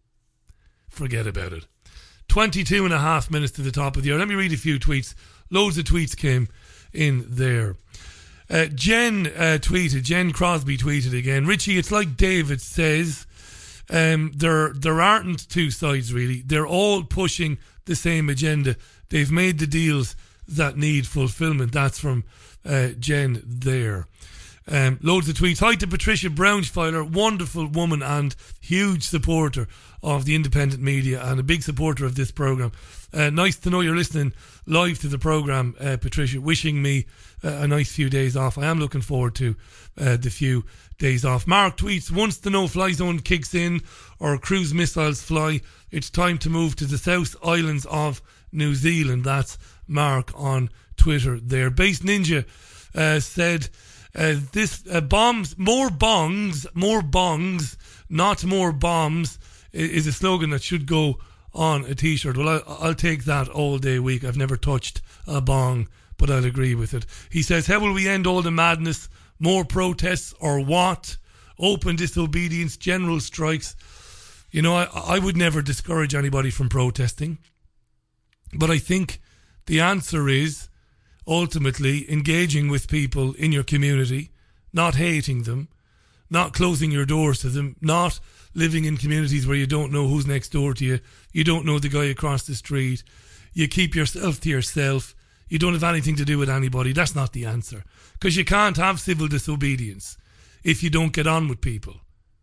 forget about it. twenty-two and a half minutes to the top of the hour. Let me read a few tweets. Loads of tweets came in there. Uh, Jen uh, tweeted, Jen Crosby tweeted again, Richie, it's like David says, um, there there aren't two sides really. They're all pushing the same agenda. They've made the deals that need fulfillment. That's from uh, Jen there. Um, loads of tweets. Hi to Patricia Braunschweiler, wonderful woman and huge supporter of the independent media and a big supporter of this programme. Uh, nice to know you're listening live to the programme, uh, Patricia. Wishing me uh, a nice few days off. I am looking forward to uh, the few days off. Mark tweets, once the no-fly zone kicks in or cruise missiles fly, it's time to move to the South Islands of New Zealand. That's Mark on Twitter there. Base Ninja uh, said, uh, this uh, bombs, more bongs, more bongs, not more bombs, is a slogan that should go on a t-shirt. Well, I, I'll take that all day week. I've never touched a bong, but I'll agree with it. He says, how will we end all the madness? More protests or what? Open disobedience, general strikes. You know, I, I would never discourage anybody from protesting. But I think the answer is ultimately engaging with people in your community, not hating them, not closing your doors to them, not living in communities where you don't know who's next door to you, you don't know the guy across the street, you keep yourself to yourself, you don't have anything to do with anybody. That's not the answer. Because you can't have civil disobedience if you don't get on with people.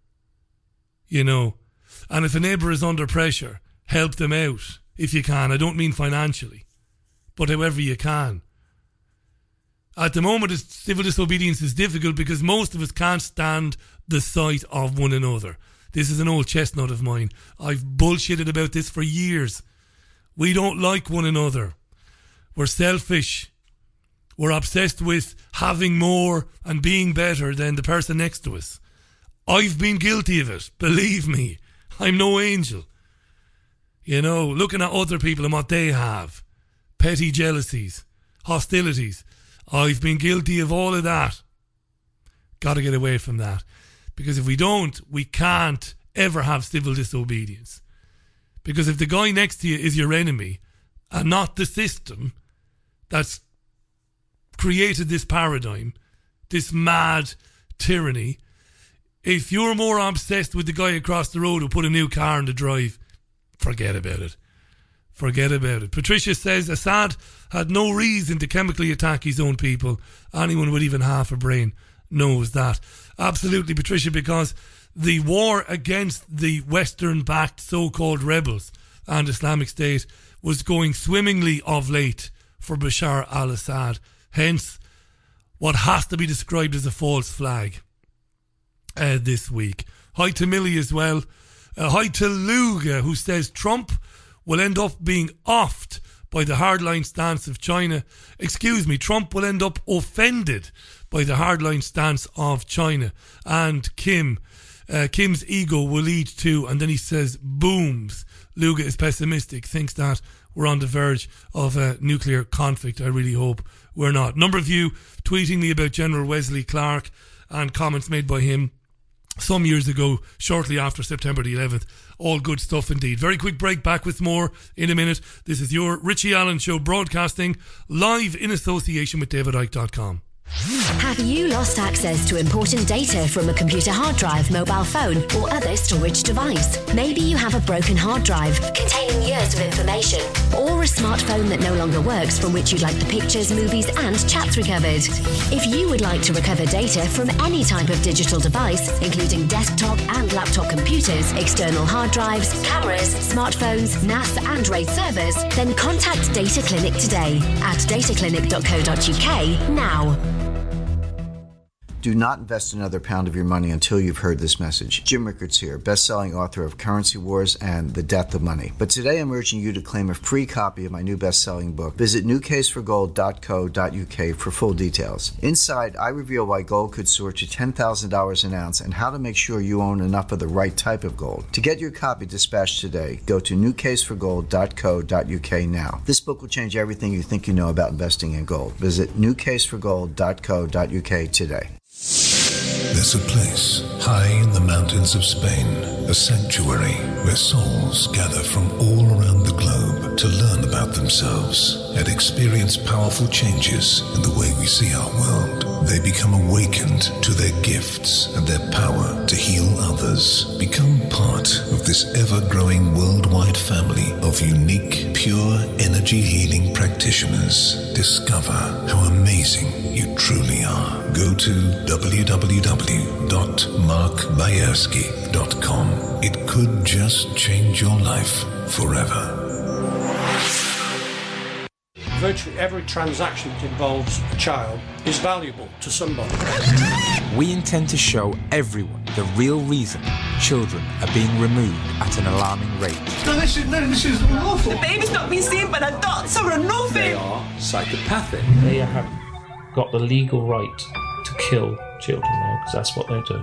You know, and if a neighbour is under pressure, help them out if you can. I don't mean financially, but however you can. At the moment, civil disobedience is difficult because most of us can't stand the sight of one another. This is an old chestnut of mine. I've bullshitted about this for years. We don't like one another. We're selfish. We're obsessed with having more and being better than the person next to us. I've been guilty of it. Believe me. I'm no angel. You know, looking at other people and what they have. Petty jealousies. Hostilities. I've been guilty of all of that. Got to get away from that. Because if we don't, we can't ever have civil disobedience. Because if the guy next to you is your enemy and not the system that's created this paradigm, this mad tyranny, if you're more obsessed with the guy across the road who put a new car in the drive, forget about it. forget about it. Patricia says Assad had no reason to chemically attack his own people. Anyone with even half a brain knows that. Absolutely, Patricia, because the war against the Western-backed so-called rebels and Islamic State was going swimmingly of late for Bashar al-Assad. Hence, what has to be described as a false flag uh, this week. Hi to Millie as well. Uh, hi to Luga, who says Trump will end up being offed by the hardline stance of China. Excuse me, Trump will end up offended by the hardline stance of China. And Kim, uh, Kim's ego will lead to, and then he says, booms. Luga is pessimistic, thinks that we're on the verge of a nuclear conflict. I really hope we're not. Number of you tweeting me about General Wesley Clark and comments made by him some years ago, shortly after September the eleventh. All good stuff indeed. Very quick break, back with more in a minute. This is your Richie Allen Show, broadcasting live in association with David Icke dot com. Have you lost access to important data from a computer hard drive, mobile phone, or other storage device? Maybe you have a broken hard drive containing years of information, or a smartphone that no longer works from which you'd like the pictures, movies, and chats recovered. If you would like to recover data from any type of digital device, including desktop and laptop computers, external hard drives, cameras, smartphones, N A S, and RAID servers, then contact Data Clinic today at data clinic dot co dot uk now. Do not invest another pound of your money until you've heard this message. Jim Rickards here, best-selling author of Currency Wars and The Death of Money. But today I'm urging you to claim a free copy of my new best-selling book. Visit new case for gold dot co dot uk for full details. Inside, I reveal why gold could soar to ten thousand dollars an ounce and how to make sure you own enough of the right type of gold. To get your copy dispatched today, go to new case for gold dot co dot uk now. This book will change everything you think you know about investing in gold. Visit new case for gold dot co dot uk today. There's a place high in the mountains of Spain, a sanctuary where souls gather from all around the globe to learn about themselves and experience powerful changes in the way we see our world. They become awakened to their gifts and their power to heal others. Become part of this ever-growing worldwide family of unique, pure energy healing practitioners. Discover how amazing you truly are. Go to w w w dot mark bayersky dot com. It could just change your life forever. Virtually every transaction that involves a child is valuable to somebody. We intend to show everyone the real reason children are being removed at an alarming rate. No, this is, no, this is unlawful. The baby's not been seen by the doctor or nothing. They are psychopathic. They have got the legal right to kill children now, because that's what they do.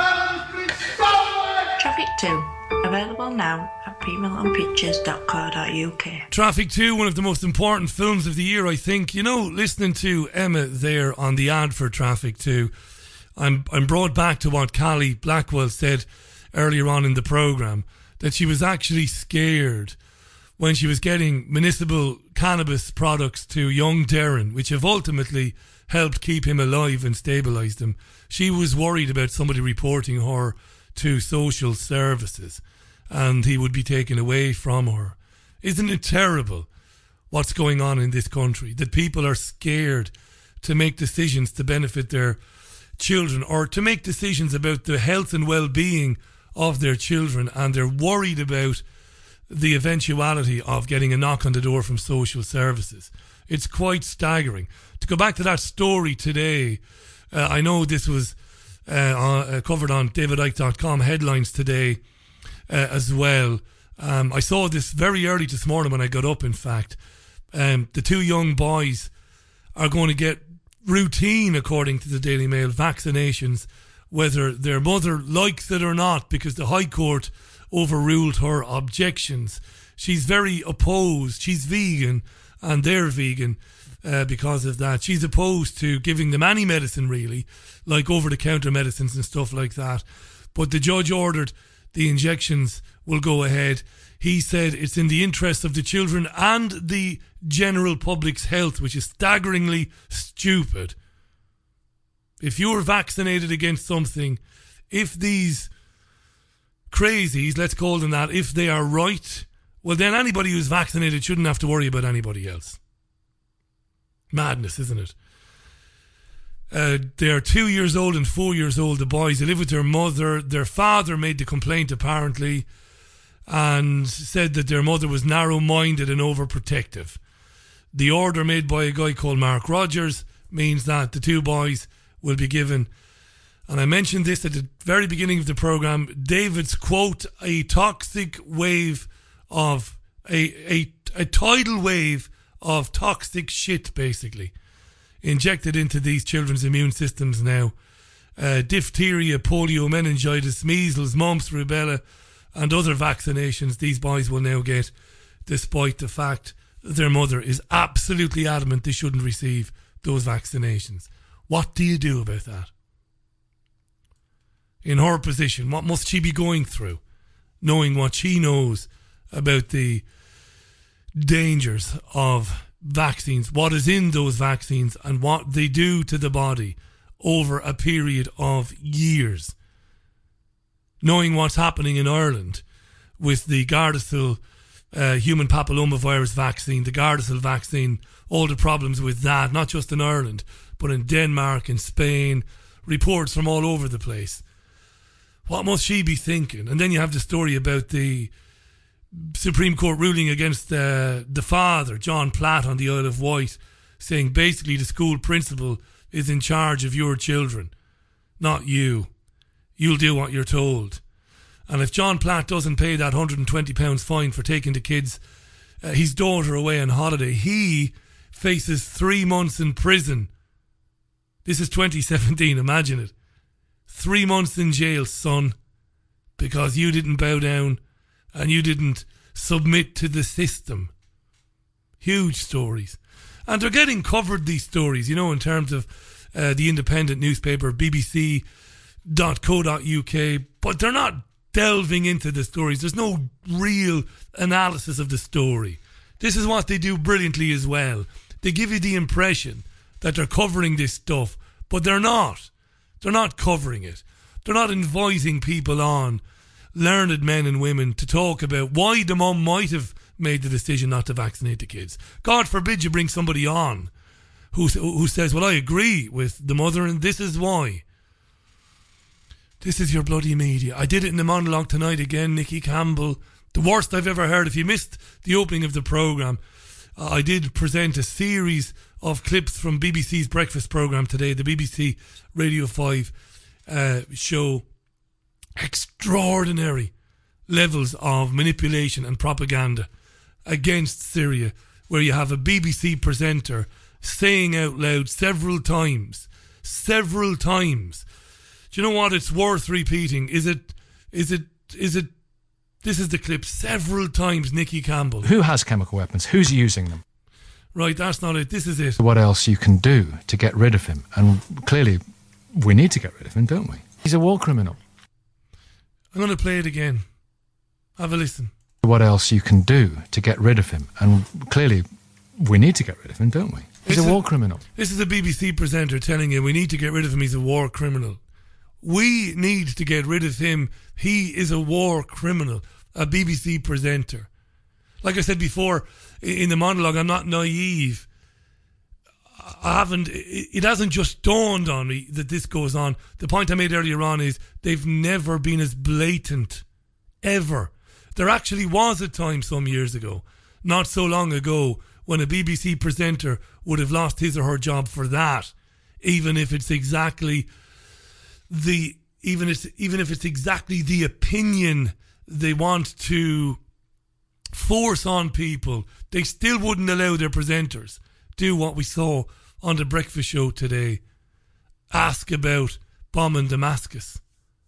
Traffic two. Available now at pre milton pictures dot co dot uk. Traffic two, one of the most important films of the year, I think. You know, listening to Emma there on the ad for Traffic two, I'm I'm brought back to what Callie Blackwell said earlier on in the programme, that she was actually scared when she was getting municipal cannabis products to young Darren, which have ultimately helped keep him alive and stabilised him. She was worried about somebody reporting her to social services and he would be taken away from her. Isn't it terrible what's going on in this country, that people are scared to make decisions to benefit their children or to make decisions about the health and well-being of their children, and they're worried about the eventuality of getting a knock on the door from social services. It's quite staggering. To go back to that story today, uh, I know this was uh, uh, covered on david icke dot com headlines today uh, as well. Um, I saw this very early this morning when I got up, in fact. Um, the two young boys are going to get routine, according to the Daily Mail, vaccinations, whether their mother likes it or not, because the High Court overruled her objections. She's very opposed. She's vegan and they're vegan uh, because of that. She's opposed to giving them any medicine, really, like over-the-counter medicines and stuff like that. But the judge ordered the injections will go ahead. He said it's in the interest of the children and the general public's health, which is staggeringly stupid. If you're vaccinated against something, if these crazies, let's call them that, if they are right, well, then anybody who's vaccinated shouldn't have to worry about anybody else. Madness, isn't it? Uh, they're two years old and four years old, the boys. They live with their mother. Their father made the complaint, apparently, and said that their mother was narrow-minded and overprotective. The order made by a guy called Mark Rogers means that the two boys will be given, and I mentioned this at the very beginning of the programme, David's quote, a toxic wave of, a, a, a tidal wave of toxic shit, basically, injected into these children's immune systems now. Uh, diphtheria, polio, meningitis, measles, mumps, rubella, and other vaccinations these boys will now get, despite the fact their mother is absolutely adamant they shouldn't receive those vaccinations. What do you do about that? In her position, what must she be going through, knowing what she knows about the dangers of vaccines, what is in those vaccines, and what they do to the body over a period of years? Knowing what's happening in Ireland with the Gardasil uh, human papillomavirus vaccine, the Gardasil vaccine, all the problems with that, not just in Ireland, but in Denmark and Spain, reports from all over the place. What must she be thinking? And then you have the story about the Supreme Court ruling against uh, the father, John Platt, on the Isle of Wight, saying basically the school principal is in charge of your children, not you. You'll do what you're told. And if John Platt doesn't pay that one hundred twenty pounds fine for taking the kids, uh, his daughter away on holiday, he faces three months in prison. This is twenty seventeen, imagine it. Three months in jail, son, because you didn't bow down and you didn't submit to the system. Huge stories. And they're getting covered, these stories, you know, in terms of uh, the independent newspaper, b b c dot co dot u k, but they're not delving into the stories. There's no real analysis of the story. This is what they do brilliantly as well. They give you the impression that they're covering this stuff, but they're not. They're not covering it. They're not inviting people on, learned men and women, to talk about why the mum might have made the decision not to vaccinate the kids. God forbid you bring somebody on who, who says, well, I agree with the mother and this is why. This is your bloody media. I did it in the monologue tonight again, Nicky Campbell. The worst I've ever heard. If you missed the opening of the programme, uh, I did present a series of clips from B B C's breakfast programme today, the B B C Radio five uh, show. Extraordinary levels of manipulation and propaganda against Syria, where you have a B B C presenter saying out loud several times, several times, do you know what? It's worth repeating. Is it, is it, is it, this is the clip several times, Nicky Campbell. Who has chemical weapons? Who's using them? Right, that's not it. This is it. What else you can do to get rid of him? And clearly, we need to get rid of him, don't we? He's a war criminal. I'm going to play it again. Have a listen. What else you can do to get rid of him? And clearly, we need to get rid of him, don't we? He's This a war is- criminal. This is a B B C presenter telling you we need to get rid of him. He's a war criminal. We need to get rid of him. He is a war criminal. A B B C presenter. Like I said before i- in the monologue, I'm not naive. I haven't, it it hasn't just dawned on me that this goes on. The point I made earlier on is they've never been as blatant, ever. There actually was a time some years ago, not so long ago, when a B B C presenter would have lost his or her job for that, even if it's exactly the, even if, even if it's exactly the opinion they want to force on people, they still wouldn't allow their presenters do what we saw on the breakfast show today. Ask about bombing Damascus.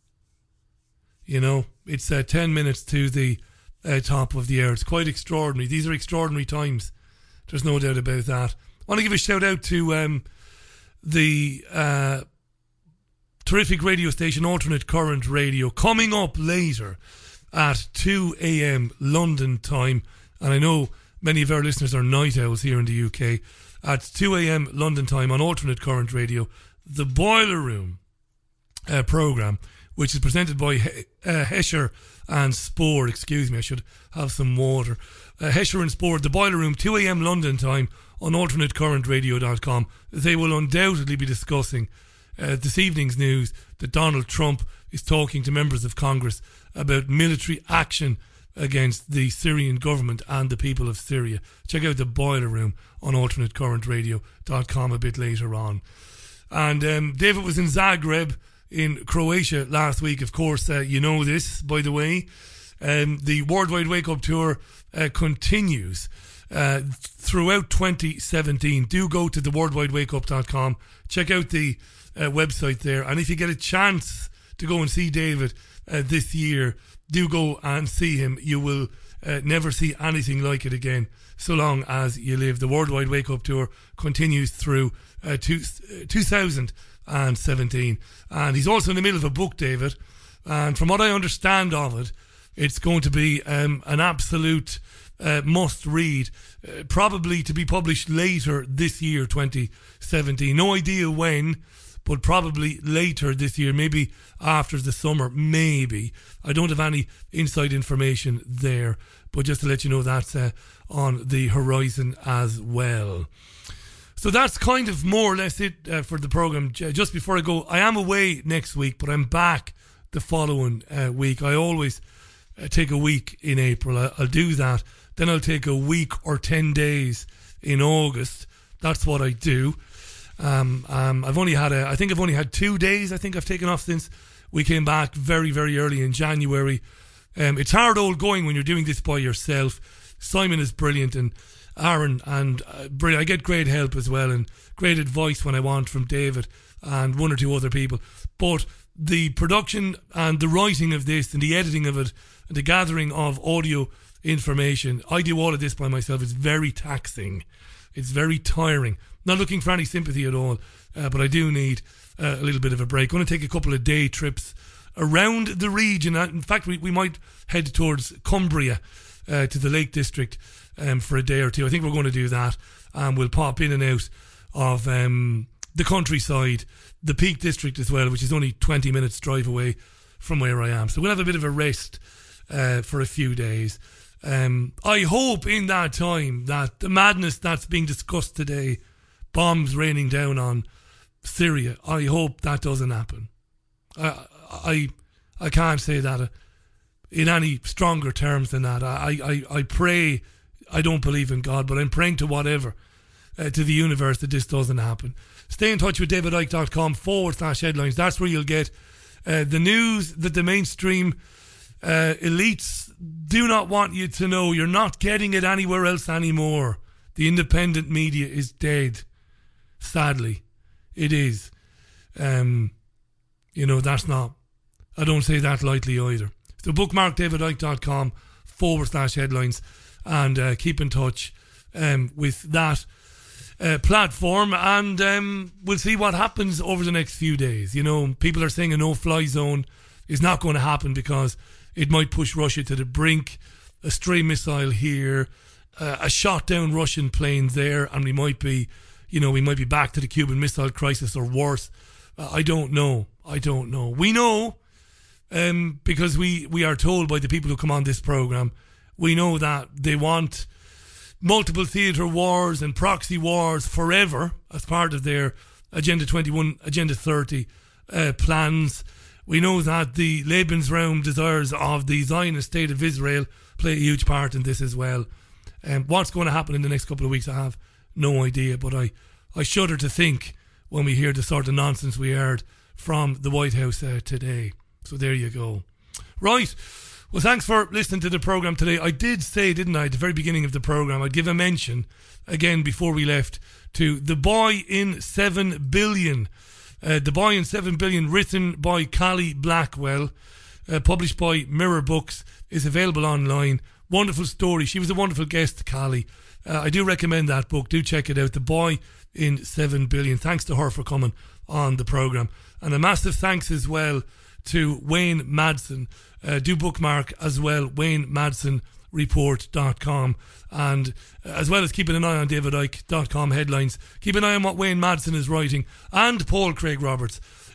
You know, it's uh, ten minutes to the uh, top of the hour. It's quite extraordinary. These are extraordinary times. There's no doubt about that. I want to give a shout out to um, the uh, terrific radio station Alternate Current Radio. Coming up later at two a.m. London time, and I know many of our listeners are night owls here in the U K, at two a.m. London time on Alternate Current Radio, the Boiler Room uh, programme which is presented by uh, Hesher and Spore. Excuse me, I should have some water. Uh, Hesher and Spore, The Boiler Room, two a.m. London time on alternate current radio dot com. They will undoubtedly be discussing uh, this evening's news that Donald Trump is talking to members of Congress about military action against the Syrian government and the people of Syria. Check out The Boiler Room on alternate current radio dot com a bit later on. And um, David was in Zagreb in Croatia last week. Of course, uh, you know this, by the way. Um, the Worldwide Wake Up Tour uh, continues uh, throughout twenty seventeen. Do go to the world wide wake up dot com. Check out the uh, website there. And if you get a chance to go and see David uh, this year, do go and see him. You will uh, never see anything like it again so long as you live. The Worldwide Wake Up Tour continues through uh, two, uh, two thousand seventeen. And he's also in the middle of a book, David. And from what I understand of it, it's going to be um, an absolute uh, must-read, uh, probably to be published later this year, twenty seventeen. No idea when, but probably later this year, maybe after the summer, maybe. I don't have any inside information there, but just to let you know, that's uh, on the horizon as well. So that's kind of more or less it uh, for the programme. Just before I go, I am away next week, but I'm back the following uh, week. I always uh, take a week in April. I, I'll do that. Then I'll take a week or ten days in August. That's what I do. Um, um, I've only had a, I think I've only had two days. I think I've taken off since we came back very, very early in January. Um, it's hard old going when you're doing this by yourself. Simon is brilliant, and Aaron and uh, brilliant. I get great help as well, and great advice when I want from David and one or two other people. But the production and the writing of this and the editing of it and the gathering of audio information, I do all of this by myself. It's very taxing. It's very tiring. Not looking for any sympathy at all, uh, but I do need uh, a little bit of a break. I'm going to take a couple of day trips around the region. In fact, we, we might head towards Cumbria, uh, to the Lake District um, for a day or two. I think we're going to do that, and we'll pop in and out of um, the countryside, the Peak District as well, which is only twenty minutes drive away from where I am. So we'll have a bit of a rest uh, for a few days. Um, I hope in that time that the madness that's being discussed today, bombs raining down on Syria, I hope that doesn't happen. I I, I can't say that in any stronger terms than that. I, I, I pray, I don't believe in God, but I'm praying to whatever, uh, to the universe, that this doesn't happen. Stay in touch with david icke dot com forward slash headlines. That's where you'll get uh, the news that the mainstream uh, elites do not want you to know. You're not getting it anywhere else anymore. The independent media is dead. Sadly, it is. Um, you know, that's not, I don't say that lightly either. So bookmark david icke dot com forward slash headlines and uh, keep in touch um, with that uh, platform, and um, we'll see what happens over the next few days. You know, people are saying a no-fly zone is not going to happen because it might push Russia to the brink. A stray missile here, uh, a shot down Russian plane there, and we might be, you know, we might be back to the Cuban Missile Crisis or worse. Uh, I don't know. I don't know. We know, um, because we, we are told by the people who come on this programme, we know that they want multiple theatre wars and proxy wars forever as part of their Agenda twenty-one, Agenda thirty uh, plans. We know that the Lebensraum desires of the Zionist state of Israel play a huge part in this as well. Um, what's going to happen in the next couple of weeks, I have no idea, but I, I shudder to think when we hear the sort of nonsense we heard from the White House uh, today. So there you go. Right. Well, thanks for listening to the programme today. I did say, didn't I, at the very beginning of the programme, I'd give a mention, again, before we left, to The Boy in seven billion. Uh, The Boy in seven billion, written by Callie Blackwell, uh, published by Mirror Books, is available online. Wonderful story. She was a wonderful guest, Callie. Uh, I do recommend that book. Do check it out. The Boy in seven billion. Thanks to her for coming on the programme. And a massive thanks as well to Wayne Madsen. Uh, do bookmark as well, wayne madsen report dot com. And uh, as well as keeping an eye on david icke dot com headlines, keep an eye on what Wayne Madsen is writing, and Paul Craig Roberts.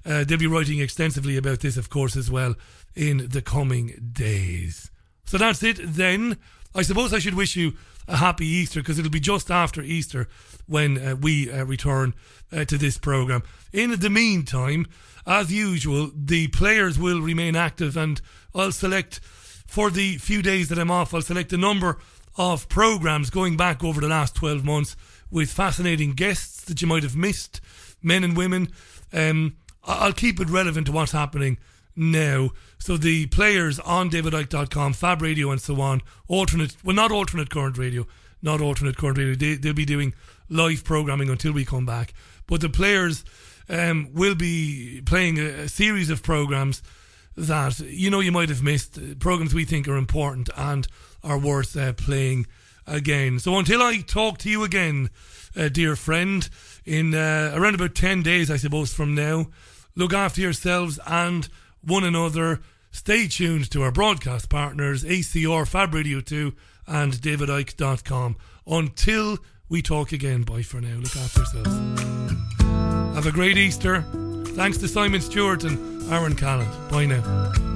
uh, they'll be writing extensively about this, of course, as well in the coming days. So that's it then. I suppose I should wish you a happy Easter, because it'll be just after Easter when uh, we uh, return uh, to this programme. In the meantime, as usual, the players will remain active, and I'll select, for the few days that I'm off, I'll select a number of programmes going back over the last twelve months with fascinating guests that you might have missed, men and women. Um, I'll keep it relevant to what's happening now. So the players on david icke dot com, Fab Radio and so on, alternate, well not alternate current radio, not alternate current radio, they, they'll be doing live programming until we come back. But the players um, will be playing a, a series of programmes that, you know, you might have missed, programmes we think are important and are worth uh, playing again. So until I talk to you again, uh, dear friend, in uh, around about ten days, I suppose, from now, look after yourselves and one another. Stay tuned to our broadcast partners, A C R, Fab Radio two and david icke dot com. Until we talk again, bye for now. Look after yourselves. Have a great Easter. Thanks to Simon Stewart and Aaron Callan. Bye now.